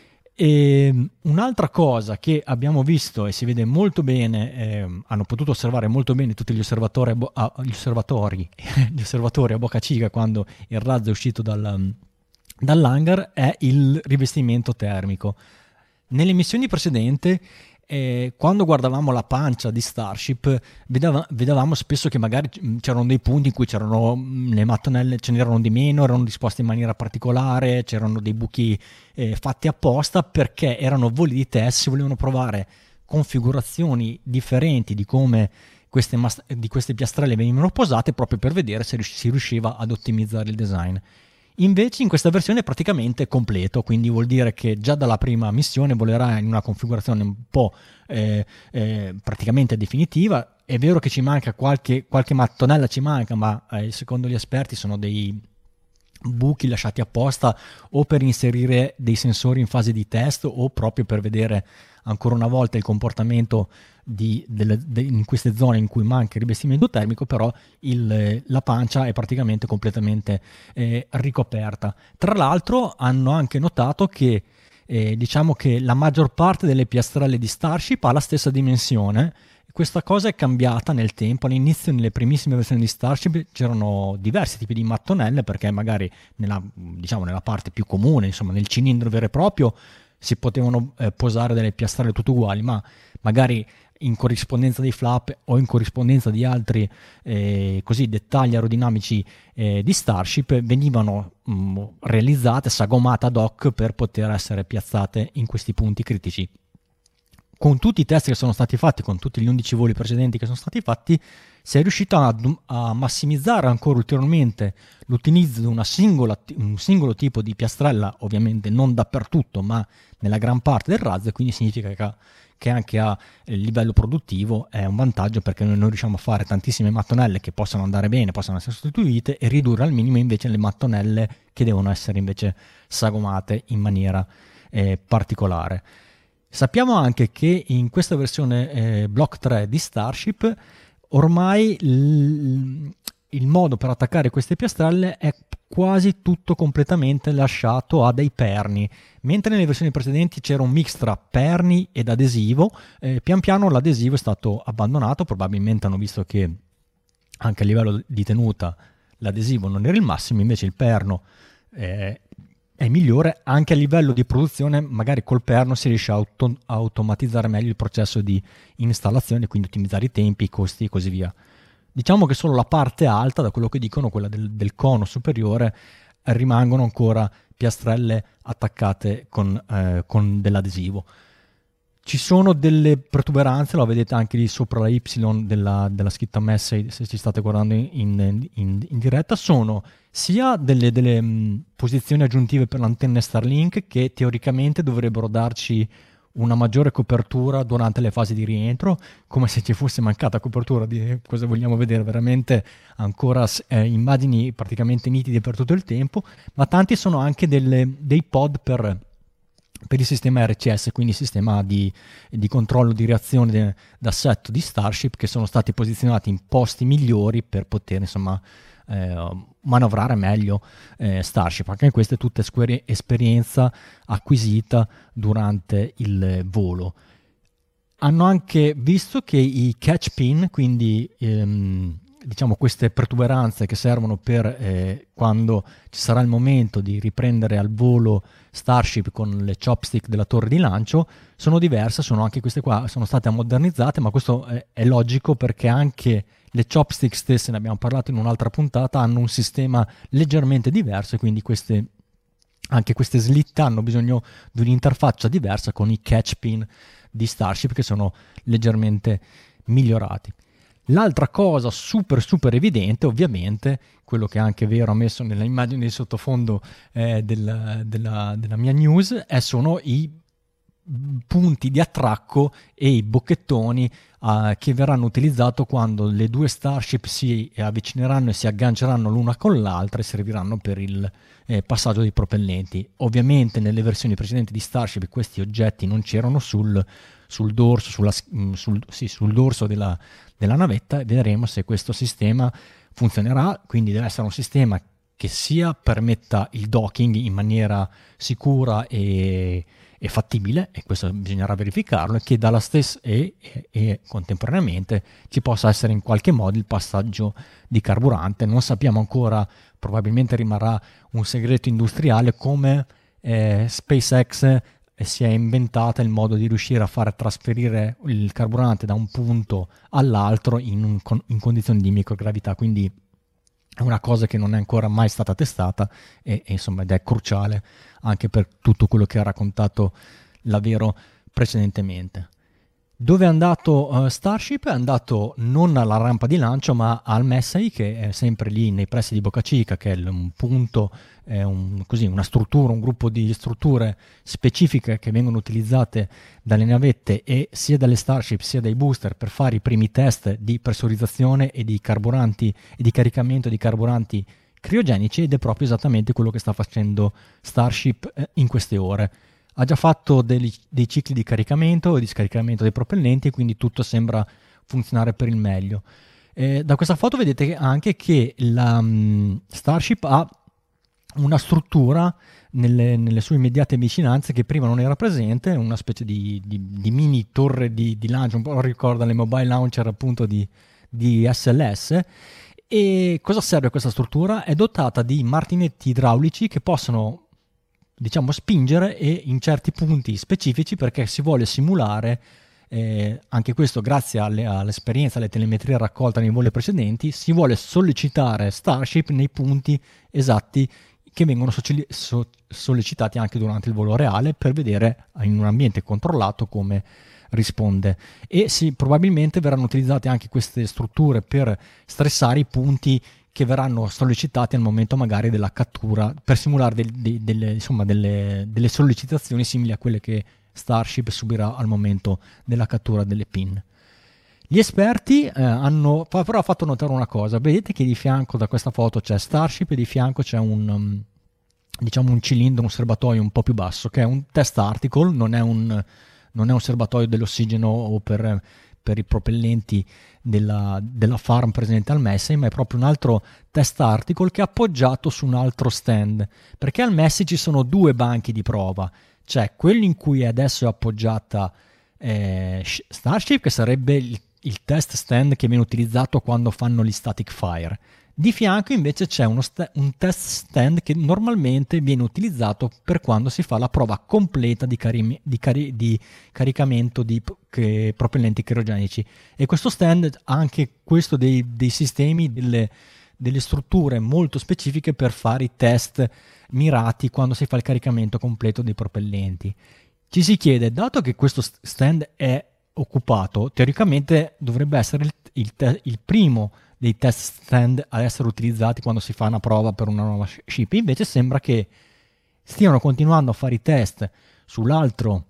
E un'altra cosa che abbiamo visto e si vede molto bene, eh, hanno potuto osservare molto bene tutti gli osservatori a, bo- a, gli osservatori, gli osservatori a Boca Chica quando il razzo è uscito dal, dall'hangar, è il rivestimento termico. Nelle missioni precedenti, eh, quando guardavamo la pancia di Starship, vedeva, vedevamo spesso che magari c'erano dei punti in cui c'erano le mattonelle, ce n'erano di meno, erano disposte in maniera particolare, c'erano dei buchi eh, fatti apposta perché erano voli di test, si volevano provare configurazioni differenti di come queste, mas- di queste piastrelle venivano posate, proprio per vedere se rius- si riusciva ad ottimizzare il design. Invece in questa versione è praticamente completo, quindi vuol dire che già dalla prima missione volerà in una configurazione un po' eh, eh, praticamente definitiva. È vero che ci manca qualche, qualche mattonella, ci manca, ma eh, secondo gli esperti sono dei buchi lasciati apposta o per inserire dei sensori in fase di test o proprio per vedere ancora una volta il comportamento di, delle, de, in queste zone in cui manca il rivestimento termico, però il, la pancia è praticamente completamente eh, ricoperta. Tra l'altro hanno anche notato che eh, diciamo che la maggior parte delle piastrelle di Starship ha la stessa dimensione. Questa cosa è cambiata nel tempo. All'inizio, nelle primissime versioni di Starship, c'erano diversi tipi di mattonelle, perché magari nella, diciamo, nella parte più comune, insomma nel cilindro vero e proprio, si potevano eh, posare delle piastrelle tutte uguali, ma magari in corrispondenza dei flap o in corrispondenza di altri eh, così dettagli aerodinamici eh, di Starship venivano mh, realizzate, sagomate ad hoc per poter essere piazzate in questi punti critici. con tutti i test che sono stati fatti, con tutti gli undici voli precedenti che sono stati fatti, si è riuscito a, a massimizzare ancora ulteriormente l'utilizzo di una singola, un singolo tipo di piastrella, ovviamente non dappertutto, ma nella gran parte del razzo, e quindi significa che, che anche a livello produttivo è un vantaggio, perché noi non riusciamo a fare tantissime mattonelle che possono andare bene, possono essere sostituite, e ridurre al minimo invece le mattonelle che devono essere invece sagomate in maniera eh, particolare. Sappiamo anche che in questa versione eh, Block tre di Starship ormai l- il modo per attaccare queste piastrelle è quasi tutto completamente lasciato a dei perni, mentre nelle versioni precedenti c'era un mix tra perni ed adesivo. Eh, pian piano l'adesivo è stato abbandonato, probabilmente hanno visto che anche a livello di tenuta l'adesivo non era il massimo, invece il perno eh, è migliore. Anche a livello di produzione magari col perno si riesce a auto- automatizzare meglio il processo di installazione, quindi ottimizzare i tempi, i costi e così via. Diciamo che solo la parte alta, da quello che dicono, quella del, del cono superiore, rimangono ancora piastrelle attaccate con, eh, con dell'adesivo. Ci sono delle protuberanze, lo vedete anche lì sopra la Y della, della scritta Message, se ci state guardando in, in, in diretta, sono sia delle, delle mh, posizioni aggiuntive per l'antenna Starlink, che teoricamente dovrebbero darci una maggiore copertura durante le fasi di rientro, come se ci fosse mancata copertura. Di cosa vogliamo vedere? Veramente ancora eh, immagini praticamente nitide per tutto il tempo, ma tanti sono anche delle, dei pod per... per il sistema R C S, quindi il sistema di, di controllo di reazione d'assetto di Starship, che sono stati posizionati in posti migliori per poter insomma eh, manovrare meglio eh, Starship. Anche questa è tutta esper- esperienza acquisita durante il volo. Hanno anche visto che i catch pin, quindi ehm, diciamo queste protuberanze che servono per eh, quando ci sarà il momento di riprendere al volo Starship con le chopstick della torre di lancio, sono diverse, sono anche queste qua, sono state modernizzate, ma questo è, è logico, perché anche le chopstick stesse, ne abbiamo parlato in un'altra puntata, hanno un sistema leggermente diverso, e quindi queste, anche queste slitte hanno bisogno di un'interfaccia diversa con i catch pin di Starship, che sono leggermente migliorati. L'altra cosa super super evidente, ovviamente, quello che è anche vero, ha messo nella immagine di sottofondo eh, del, della, della mia news, è, sono i punti di attracco e i bocchettoni uh, che verranno utilizzati quando le due Starship si avvicineranno e si agganceranno l'una con l'altra e serviranno per il eh, passaggio dei propellenti. Ovviamente nelle versioni precedenti di Starship questi oggetti non c'erano sul, sul dorso, sulla, sul, sì, sul dorso della, della navetta, e vedremo se questo sistema funzionerà. Quindi deve essere un sistema che sia permetta il docking in maniera sicura e è fattibile, e questo bisognerà verificarlo, e che dalla stessa e, e, e contemporaneamente ci possa essere in qualche modo il passaggio di carburante. Non sappiamo ancora, probabilmente rimarrà un segreto industriale, come eh, SpaceX si è inventata il modo di riuscire a far trasferire il carburante da un punto all'altro in, un, in condizioni di microgravità. Quindi è una cosa che non è ancora mai stata testata, e, e insomma ed è cruciale anche per tutto quello che ha raccontato Lavero precedentemente. Dove è andato uh, Starship? È andato non alla rampa di lancio, ma al Messai, che è sempre lì nei pressi di Boca Chica, che è un punto, è un, così, una struttura, un gruppo di strutture specifiche che vengono utilizzate dalle navette e sia dalle Starship sia dai booster per fare i primi test di pressurizzazione e di carburanti e di caricamento di carburanti criogenici, ed è proprio esattamente quello che sta facendo Starship eh, in queste ore. Ha già fatto dei, dei cicli di caricamento e di scaricamento dei propellenti, quindi tutto sembra funzionare per il meglio. Eh, da questa foto vedete anche che la um, Starship ha una struttura nelle, nelle sue immediate vicinanze che prima non era presente, una specie di, di, di mini torre di, di lancio, un po' ricorda le mobile launcher appunto di, di S L S. E cosa serve questa struttura? È dotata di martinetti idraulici che possono, diciamo, spingere, e in certi punti specifici, perché si vuole simulare, eh, anche questo grazie alle, all'esperienza, alle telemetrie raccolte nei voli precedenti, si vuole sollecitare Starship nei punti esatti che vengono so- so- sollecitati anche durante il volo reale, per vedere in un ambiente controllato come risponde, e sì, probabilmente verranno utilizzate anche queste strutture per stressare i punti che verranno sollecitati al momento magari della cattura, per simulare del, de, delle, insomma, delle, delle sollecitazioni simili a quelle che Starship subirà al momento della cattura delle pin. Gli esperti eh, hanno fa, però fatto notare una cosa: vedete che di fianco da questa foto c'è Starship e di fianco c'è un um, diciamo un cilindro, un serbatoio un po' più basso, che è un test article, non è un, non è un serbatoio dell'ossigeno o per, per i propellenti della, della farm presente al Massey, ma è proprio un altro test article che è appoggiato su un altro stand, perché al Massey ci sono due banchi di prova. C'è quello in cui adesso è appoggiata eh, Starship, che sarebbe il, il test stand che viene utilizzato quando fanno gli static fire. Di fianco invece c'è uno st- un test stand che normalmente viene utilizzato per quando si fa la prova completa di, cari- di, cari- di caricamento di p- che propellenti chirogenici. E questo stand ha anche questo dei, dei sistemi, delle, delle strutture molto specifiche per fare i test mirati quando si fa il caricamento completo dei propellenti. Ci si chiede, dato che questo stand è occupato, teoricamente dovrebbe essere il, il, te- il primo dei test stand ad essere utilizzati quando si fa una prova per una nuova ship. Invece sembra che stiano continuando a fare i test sull'altro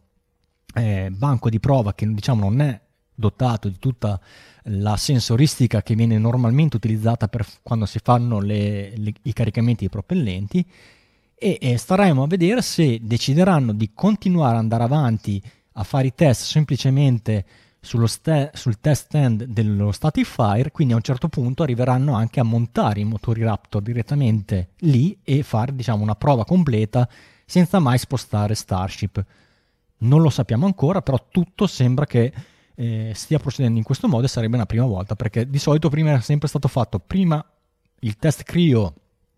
eh, banco di prova, che diciamo non è dotato di tutta la sensoristica che viene normalmente utilizzata per quando si fanno le, le, i caricamenti dei propellenti, e, e staremo a vedere se decideranno di continuare ad andare avanti a fare i test semplicemente sullo st- sul test stand dello static fire, quindi a un certo punto arriveranno anche a montare i motori Raptor direttamente lì e fare diciamo una prova completa senza mai spostare Starship. Non lo sappiamo ancora, però tutto sembra che eh, stia procedendo in questo modo, e sarebbe una prima volta, perché di solito prima era sempre stato fatto prima il test Cryo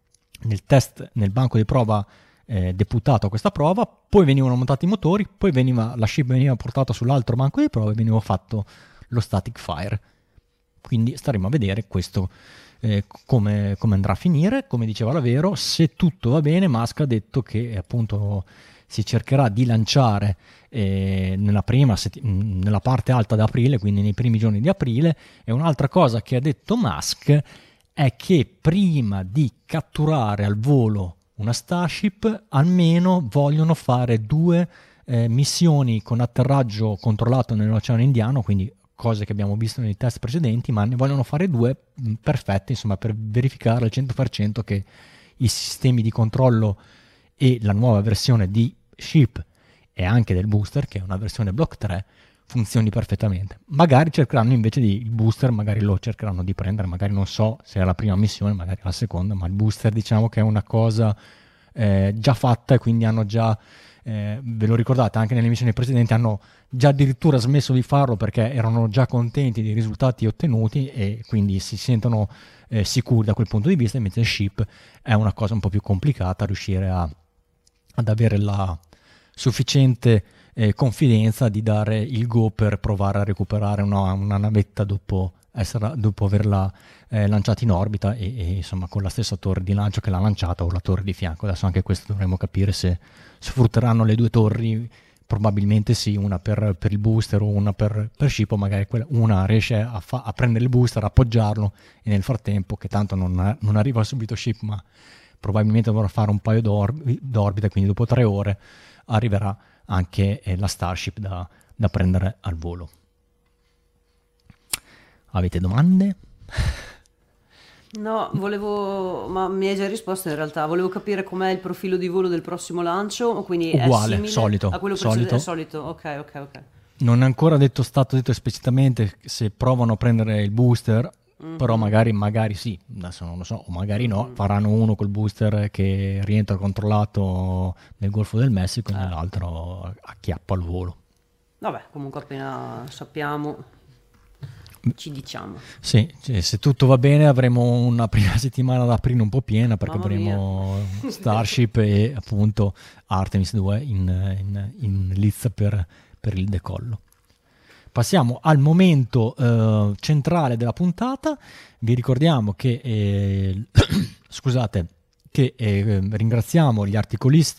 nel test nel banco di prova eh, deputato a questa prova, poi venivano montati i motori, poi veniva, la ship veniva portata sull'altro banco di prova e veniva fatto lo static fire. Quindi staremo a vedere questo eh, come, come andrà a finire. Come diceva Lavero, se tutto va bene, Musk ha detto che appunto si cercherà di lanciare eh, nella prima sett- nella parte alta di aprile, quindi nei primi giorni di aprile. E un'altra cosa che ha detto Musk è che prima di catturare al volo una Starship almeno vogliono fare due eh, missioni con atterraggio controllato nell'Oceano Indiano, quindi cose che abbiamo visto nei test precedenti, ma ne vogliono fare due mh, perfette, insomma, per verificare al cento per cento che i sistemi di controllo e la nuova versione di Ship e anche del booster, che è una versione Block tre, funzioni perfettamente. Magari cercheranno invece di il booster, magari lo cercheranno di prendere, magari non so se è la prima missione, magari la seconda, ma il booster diciamo che è una cosa eh, già fatta, e quindi hanno già eh, ve lo ricordate, anche nelle missioni precedenti hanno già addirittura smesso di farlo perché erano già contenti dei risultati ottenuti e quindi si sentono eh, sicuri da quel punto di vista. Invece il Ship è una cosa un po' più complicata, riuscire a, ad avere la sufficiente Eh, confidenza di dare il go per provare a recuperare una, una navetta dopo, essere, dopo averla eh, lanciata in orbita e, e insomma con la stessa torre di lancio che l'ha lanciata o la torre di fianco. Adesso anche questo dovremo capire se sfrutteranno le due torri, probabilmente sì, una per, per il booster o una per, per Ship, o magari quella, una riesce a, fa, a prendere il booster, appoggiarlo e nel frattempo, che tanto non, non arriva subito Ship ma probabilmente dovrà fare un paio d'orb- d'orbite, quindi dopo tre ore arriverà anche eh, la Starship da, da prendere al volo. Avete domande? No, volevo, ma mi hai già risposto in realtà. Volevo capire com'è il profilo di volo del prossimo lancio, quindi Uguale, è simile solito, a quello solito. precedente. È solito, ok, ok, ok. Non è ancora detto, stato detto esplicitamente se provano a prendere il booster, mm-hmm. però magari, magari sì, adesso non lo so, o magari no, mm-hmm. faranno uno col booster che rientra controllato nel Golfo del Messico e eh. nell'altro acchiappa al volo. Vabbè, comunque appena sappiamo ci diciamo. Sì, cioè, se tutto va bene avremo una prima settimana d'aprile un po' piena, perché Mamma avremo mia. Starship e appunto Artemis due in, in, in lizza per, per il decollo. Passiamo al momento eh, centrale della puntata. Vi ricordiamo che eh, scusate che eh, ringraziamo gli articolisti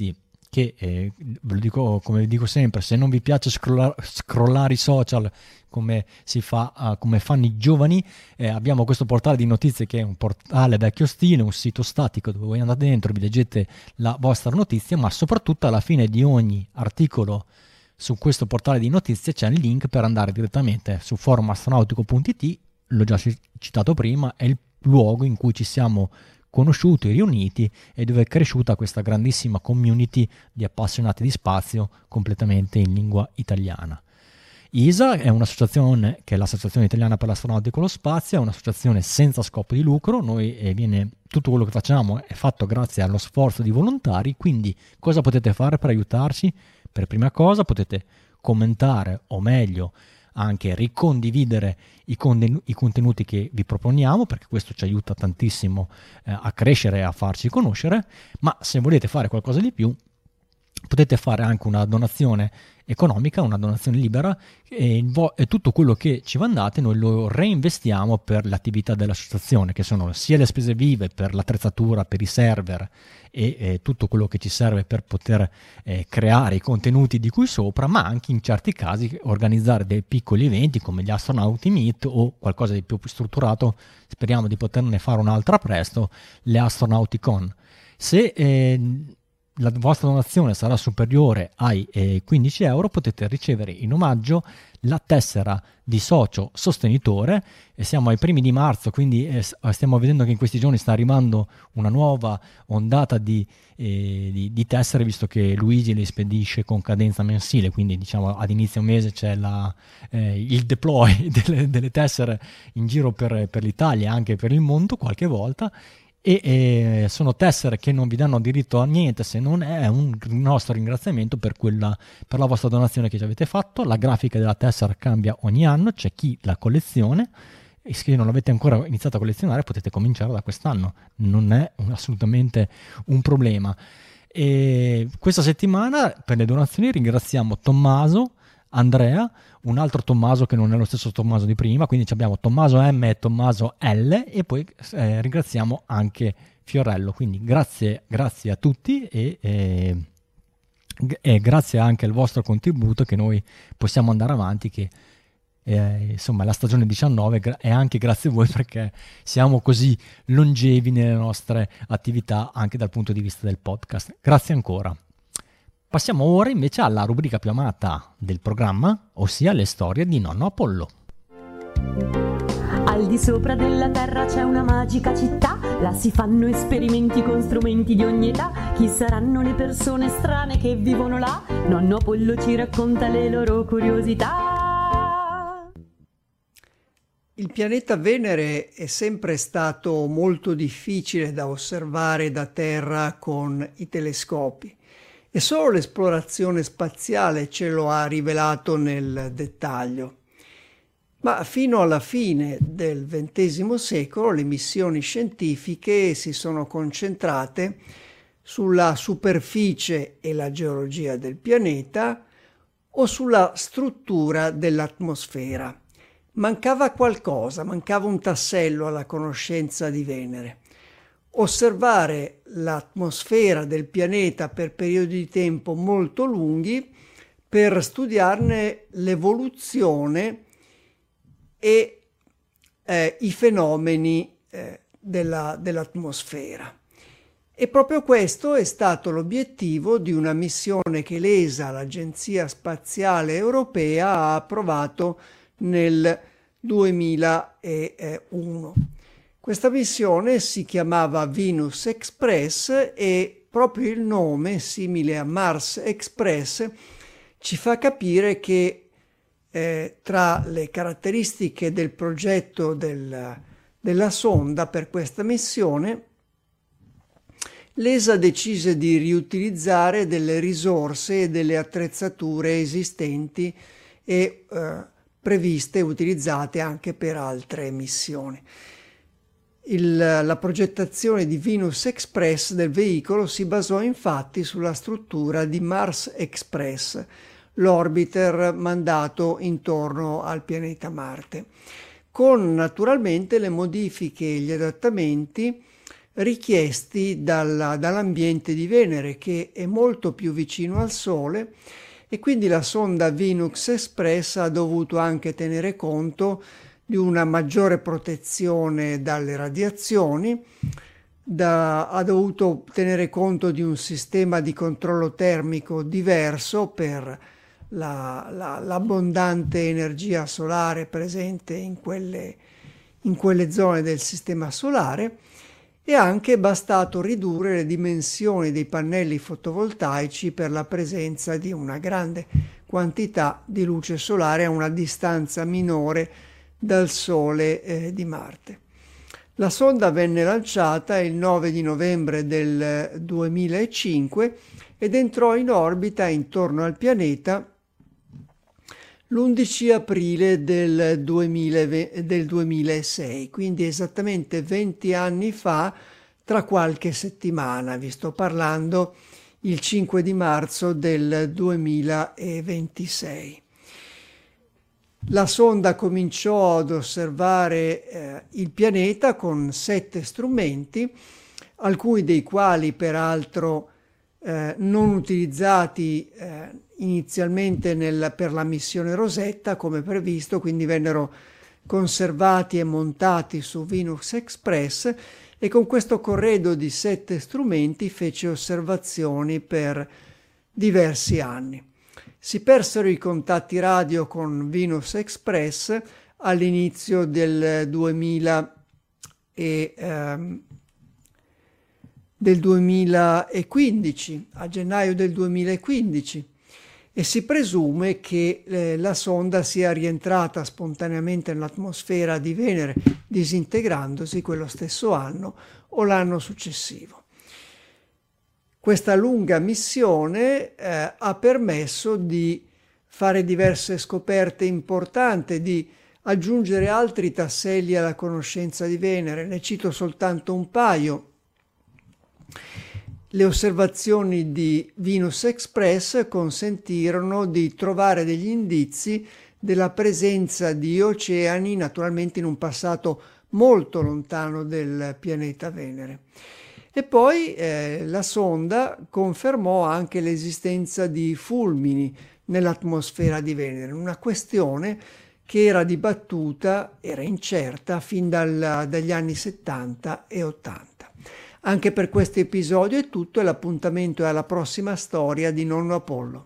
che eh, ve lo dico, come dico sempre, se non vi piace scrollare, scrollare i social come si fa, uh, come fanno i giovani, eh, abbiamo questo portale di notizie che è un portale vecchio stile, un sito statico dove voi andate dentro, vi leggete la vostra notizia, ma soprattutto alla fine di ogni articolo su questo portale di notizie c'è il link per andare direttamente su forumastronautico punto it. L'ho già citato prima, è il luogo in cui ci siamo conosciuti, riuniti, e dove è cresciuta questa grandissima community di appassionati di spazio completamente in lingua italiana. I S A è un'associazione che è l'Associazione Italiana per l'Astronautico e lo Spazio, è un'associazione senza scopo di lucro. Noi eh, viene, tutto quello che facciamo è fatto grazie allo sforzo di volontari, quindi cosa potete fare per aiutarci? Per prima cosa potete commentare, o meglio anche ricondividere i, conten- i contenuti che vi proponiamo, perché questo ci aiuta tantissimo eh, a crescere e a farci conoscere. Ma se volete fare qualcosa di più, potete fare anche una donazione economica, una donazione libera, e, vo- e tutto quello che ci mandate noi lo reinvestiamo per l'attività dell'associazione, che sono sia le spese vive per l'attrezzatura, per i server e eh, tutto quello che ci serve per poter eh, creare i contenuti di cui sopra, ma anche in certi casi organizzare dei piccoli eventi come gli Astronauti Meet o qualcosa di più strutturato. Speriamo di poterne fare un'altra presto, le Astronauticon. Se eh, la vostra donazione sarà superiore ai eh, quindici euro, potete ricevere in omaggio la tessera di socio sostenitore. E siamo ai primi di marzo, quindi eh, stiamo vedendo che in questi giorni sta arrivando una nuova ondata di, eh, di, di tessere, visto che Luigi le spedisce con cadenza mensile, quindi diciamo ad inizio mese c'è la, eh, il deploy delle, delle tessere in giro per, per l'Italia e anche per il mondo qualche volta. E eh, sono tessere che non vi danno diritto a niente se non è un nostro ringraziamento per quella, per la vostra donazione che ci avete fatto. La grafica della tessera cambia ogni anno, c'è chi la colleziona, e se non l'avete ancora iniziato a collezionare potete cominciare da quest'anno, non è un, assolutamente un problema. E questa settimana per le donazioni ringraziamo Tommaso, Andrea, un altro Tommaso che non è lo stesso Tommaso di prima, quindi abbiamo Tommaso M e Tommaso L, e poi eh, ringraziamo anche Fiorello. Quindi grazie, grazie a tutti e, e, e grazie anche al vostro contributo che noi possiamo andare avanti, che eh, insomma la stagione diciannove è anche grazie a voi, perché siamo così longevi nelle nostre attività anche dal punto di vista del podcast. Grazie ancora. Passiamo ora invece alla rubrica più amata del programma, ossia le storie di nonno Apollo. Al di sopra della terra c'è una magica città, là si fanno esperimenti con strumenti di ogni età. Chi saranno le persone strane che vivono là? Nonno Apollo ci racconta le loro curiosità. Il pianeta Venere è sempre stato molto difficile da osservare da terra con i telescopi. E solo l'esplorazione spaziale ce lo ha rivelato nel dettaglio. Ma fino alla fine del ventesimo secolo le missioni scientifiche si sono concentrate sulla superficie e la geologia del pianeta o sulla struttura dell'atmosfera. Mancava qualcosa, mancava un tassello alla conoscenza di Venere. Osservare l'atmosfera del pianeta per periodi di tempo molto lunghi per studiarne l'evoluzione e eh, i fenomeni eh, della, dell'atmosfera. E proprio questo è stato l'obiettivo di una missione che l'E S A, l'Agenzia Spaziale Europea, ha approvato nel duemilauno. Questa missione si chiamava Venus Express e proprio il nome, simile a Mars Express, ci fa capire che eh, tra le caratteristiche del progetto del, della sonda per questa missione, l'E S A decise di riutilizzare delle risorse e delle attrezzature esistenti e eh, previste e utilizzate anche per altre missioni. Il, la progettazione di Venus Express del veicolo si basò infatti sulla struttura di Mars Express, l'orbiter mandato intorno al pianeta Marte, con naturalmente le modifiche e gli adattamenti richiesti dalla, dall'ambiente di Venere, che è molto più vicino al Sole, e quindi la sonda Venus Express ha dovuto anche tenere conto di una maggiore protezione dalle radiazioni, da, ha dovuto tenere conto di un sistema di controllo termico diverso per la, la, l'abbondante energia solare presente in quelle, in quelle zone del sistema solare, e anche bastato ridurre le dimensioni dei pannelli fotovoltaici per la presenza di una grande quantità di luce solare a una distanza minore dal Sole eh, di Marte. La sonda venne lanciata il nove di novembre del duemilacinque ed entrò in orbita intorno al pianeta l'undici aprile del, duemilaventi, del duemilasei, quindi esattamente venti anni fa, tra qualche settimana. Vi sto parlando il cinque di marzo del duemilaventisei. La sonda cominciò ad osservare eh, il pianeta con sette strumenti, alcuni dei quali peraltro eh, non utilizzati eh, inizialmente nel, per la missione Rosetta come previsto, quindi vennero conservati e montati su Venus Express, e con questo corredo di sette strumenti fece osservazioni per diversi anni. Si persero i contatti radio con Venus Express all'inizio del duemila e, ehm, del duemilaquindici, a gennaio del duemilaquindici, e si presume che eh, la sonda sia rientrata spontaneamente nell'atmosfera di Venere, disintegrandosi quello stesso anno o l'anno successivo. Questa lunga missione eh, ha permesso di fare diverse scoperte importanti, di aggiungere altri tasselli alla conoscenza di Venere. Ne cito soltanto un paio. Le osservazioni di Venus Express consentirono di trovare degli indizi della presenza di oceani, naturalmente in un passato molto lontano del pianeta Venere. E poi eh, la sonda confermò anche l'esistenza di fulmini nell'atmosfera di Venere, una questione che era dibattuta, era incerta fin dal, dagli anni settanta e ottanta. Anche per questo episodio è tutto, e l'appuntamento è alla prossima storia di Nonno Apollo.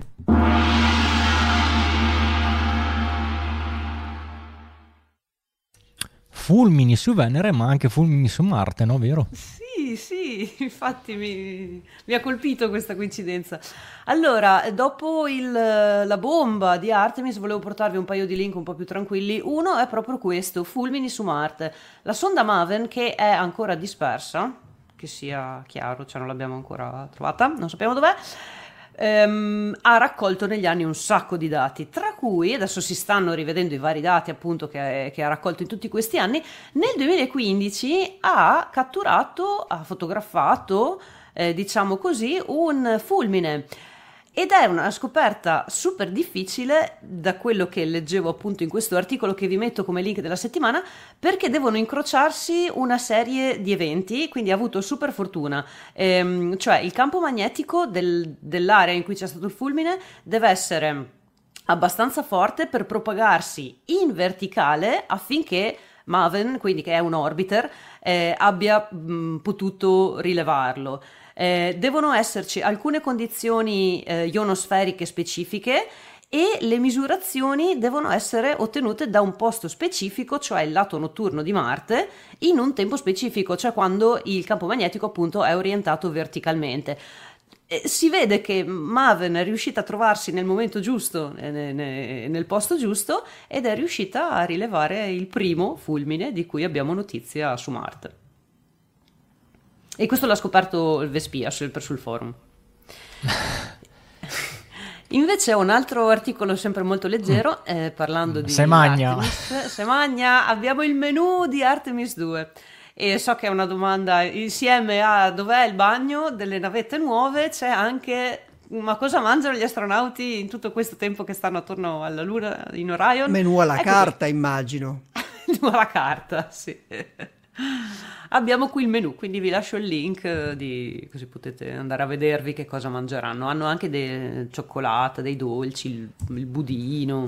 Fulmini su Venere, ma anche fulmini su Marte, no? Vero? Sì, sì, infatti mi, mi ha colpito questa coincidenza. Allora, dopo il, la bomba di Artemis, volevo portarvi un paio di link un po' più tranquilli. Uno è proprio questo, fulmini su Marte. La sonda MAVEN, che è ancora dispersa, che sia chiaro, cioè non l'abbiamo ancora trovata, non sappiamo dov'è, ehm, ha raccolto negli anni un sacco di dati, tra cui, adesso si stanno rivedendo i vari dati appunto che, che ha raccolto in tutti questi anni. Nel duemilaquindici ha catturato, ha fotografato, eh, diciamo così, un fulmine. Ed è una scoperta super difficile, da quello che leggevo appunto in questo articolo che vi metto come link della settimana, perché devono incrociarsi una serie di eventi, quindi ha avuto super fortuna. Ehm, cioè il campo magnetico del, dell'area in cui c'è stato il fulmine deve essere abbastanza forte per propagarsi in verticale affinché MAVEN, quindi che è un orbiter, eh, abbia mh, potuto rilevarlo. Eh, devono esserci alcune condizioni eh, ionosferiche specifiche, e le misurazioni devono essere ottenute da un posto specifico, cioè il lato notturno di Marte, in un tempo specifico, cioè quando il campo magnetico appunto è orientato verticalmente. Eh, si vede che MAVEN è riuscita a trovarsi nel momento giusto, eh, ne, nel posto giusto, ed è riuscita a rilevare il primo fulmine di cui abbiamo notizia su Marte. E questo l'ha scoperto il Vespia sul, sul forum. Invece un altro articolo sempre molto leggero, eh, parlando di Semagna. Artemis. Semagna, abbiamo il menù di Artemis due. E so che è una domanda, insieme a dov'è il bagno delle navette nuove, c'è anche ma cosa mangiano gli astronauti in tutto questo tempo che stanno attorno alla Luna in Orion? Menù alla ecco carta, qui. Immagino. Menù alla carta, sì. Abbiamo qui il menù, quindi vi lascio il link di, così potete andare a vedervi che cosa mangeranno. Hanno anche dei cioccolata, dei dolci, il, il budino.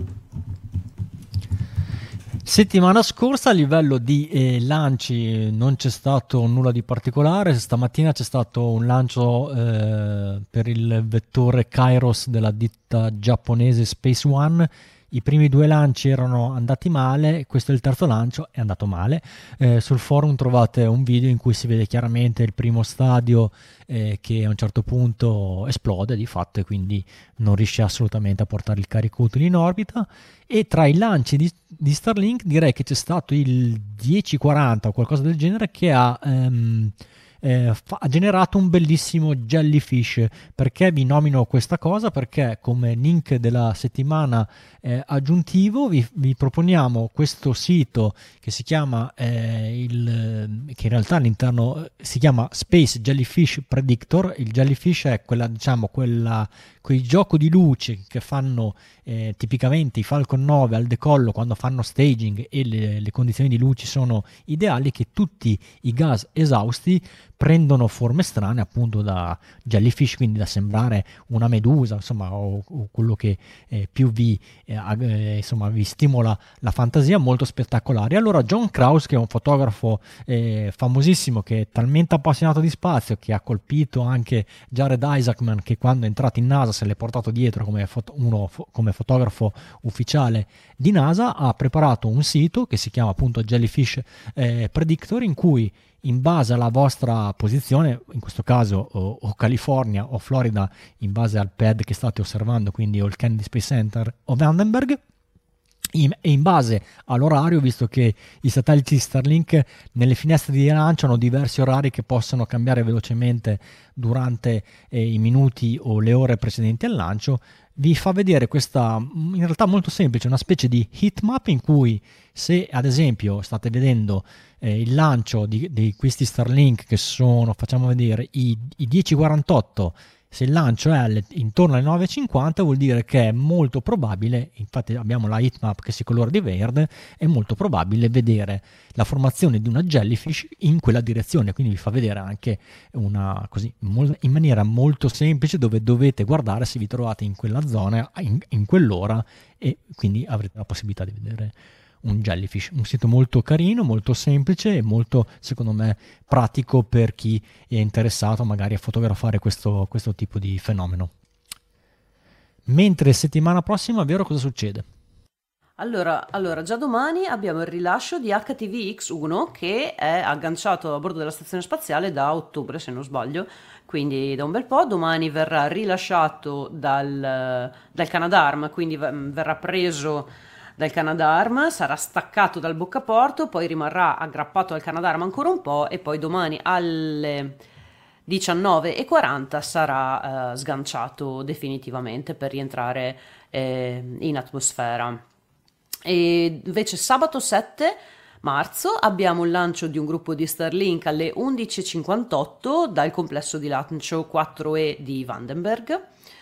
Settimana scorsa a livello di eh, lanci non c'è stato nulla di particolare. Stamattina c'è stato un lancio eh, per il vettore Kairos della ditta giapponese Space One. I primi due lanci erano andati male, questo è il terzo lancio, è andato male. Eh, sul forum trovate un video in cui si vede chiaramente il primo stadio eh, che a un certo punto esplode di fatto e quindi non riesce assolutamente a portare il carico utile in orbita. E tra i lanci di, di Starlink direi che c'è stato il dieci quaranta o qualcosa del genere che ha... Um, Eh, fa, ha generato un bellissimo jellyfish. Perché vi nomino questa cosa? Perché come link della settimana eh, aggiuntivo vi, vi proponiamo questo sito che si chiama eh, il, che in realtà all'interno si chiama Space Jellyfish Predictor. Il jellyfish è quella, diciamo, quella quei gioco di luce che fanno eh, tipicamente i Falcon nove al decollo quando fanno staging e le, le condizioni di luce sono ideali, che tutti i gas esausti prendono forme strane appunto da jellyfish, quindi da sembrare una medusa, insomma, o, o quello che eh, più vi, eh, insomma, vi stimola la fantasia, molto spettacolari. Allora John Krause, che è un fotografo eh, famosissimo, che è talmente appassionato di spazio che ha colpito anche Jared Isaacman, che quando è entrato in NASA se l'è portato dietro come, foto, uno, fo, come fotografo ufficiale di NASA, ha preparato un sito che si chiama appunto Jellyfish eh, Predictor, in cui in base alla vostra posizione, in questo caso o, o California o Florida, in base al pad che state osservando, quindi o il Kennedy Space Center o Vandenberg, in, e in base all'orario, visto che i satelliti Starlink nelle finestre di lancio hanno diversi orari che possono cambiare velocemente durante eh, i minuti o le ore precedenti al lancio, vi fa vedere questa, in realtà molto semplice, una specie di heat map in cui, se ad esempio state vedendo eh, il lancio di, di questi Starlink, che sono, facciamo vedere, i, i dieci quarantotto, se il lancio è alle, intorno alle nove e cinquanta, vuol dire che è molto probabile, infatti abbiamo la heatmap che si colora di verde, è molto probabile vedere la formazione di una jellyfish in quella direzione. Quindi vi fa vedere anche una, così, in maniera molto semplice, dove dovete guardare se vi trovate in quella zona in, in quell'ora, e quindi avrete la possibilità di vedere un jellyfish. Un sito molto carino, molto semplice e molto, secondo me, pratico per chi è interessato magari a fotografare questo, questo tipo di fenomeno. Mentre settimana prossima, vero, cosa succede? Allora, allora, già domani abbiamo il rilascio di H T V X uno, che è agganciato a bordo della stazione spaziale da ottobre, se non sbaglio, quindi da un bel po'. Domani verrà rilasciato dal, dal Canadarm, quindi verrà preso dal Canadarm, sarà staccato dal boccaporto, poi rimarrà aggrappato al Canadarm ancora un po' e poi domani alle diciannove e quaranta sarà eh, sganciato definitivamente per rientrare eh, in atmosfera. E invece sabato sette marzo abbiamo il lancio di un gruppo di Starlink alle undici e cinquantotto dal complesso di lancio quattro E di Vandenberg,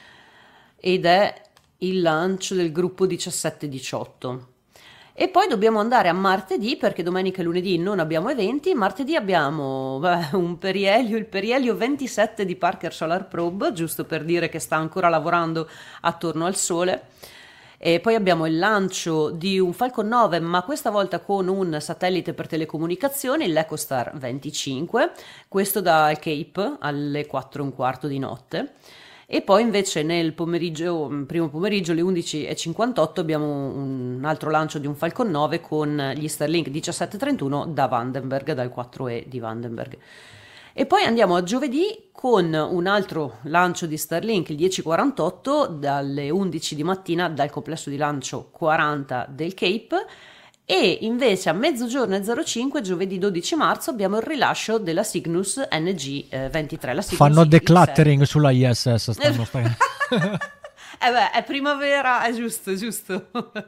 ed è il lancio del gruppo diciassette diciotto. E poi dobbiamo andare a martedì, perché domenica e lunedì non abbiamo eventi. Martedì abbiamo beh, un perielio, il perielio ventisette di Parker Solar Probe, giusto per dire che sta ancora lavorando attorno al Sole. E poi abbiamo il lancio di un Falcon nove, ma questa volta con un satellite per telecomunicazioni, l'EchoStar venticinque, questo dal Cape alle quattro e un quarto di notte. E poi invece nel pomeriggio, primo pomeriggio, alle undici e cinquantotto, abbiamo un altro lancio di un Falcon nove con gli Starlink diciassette trentuno da Vandenberg, dal quattro E di Vandenberg. E poi andiamo a giovedì con un altro lancio di Starlink, il dieci quarantotto, dalle undici di mattina dal complesso di lancio quaranta del Cape. E invece a mezzogiorno e zero cinque, giovedì dodici marzo, abbiamo il rilascio della Cygnus N G ventitré. La Cygnus Fanno decluttering sulla I S S, stanno sta... Eh beh, è primavera, è giusto, è giusto.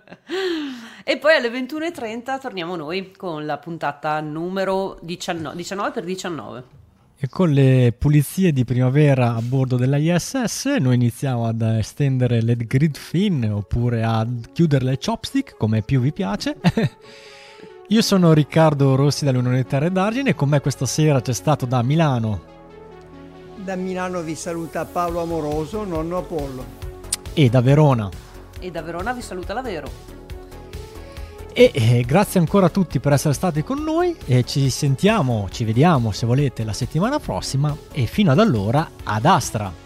E poi alle ventuno e trenta torniamo noi con la puntata numero diciannove, diciannove per diciannove. E con le pulizie di primavera a bordo della I S S noi iniziamo ad estendere le grid fin, oppure a chiudere le chopstick, come più vi piace. Io sono Riccardo Rossi dall'Università d'Argine e con me questa sera c'è stato da Milano. Da Milano vi saluta Paolo Amoroso, nonno Apollo. E da Verona. E da Verona vi saluta l'Avero. E eh, grazie ancora a tutti per essere stati con noi e ci sentiamo, ci vediamo se volete la settimana prossima e fino ad allora ad Astra.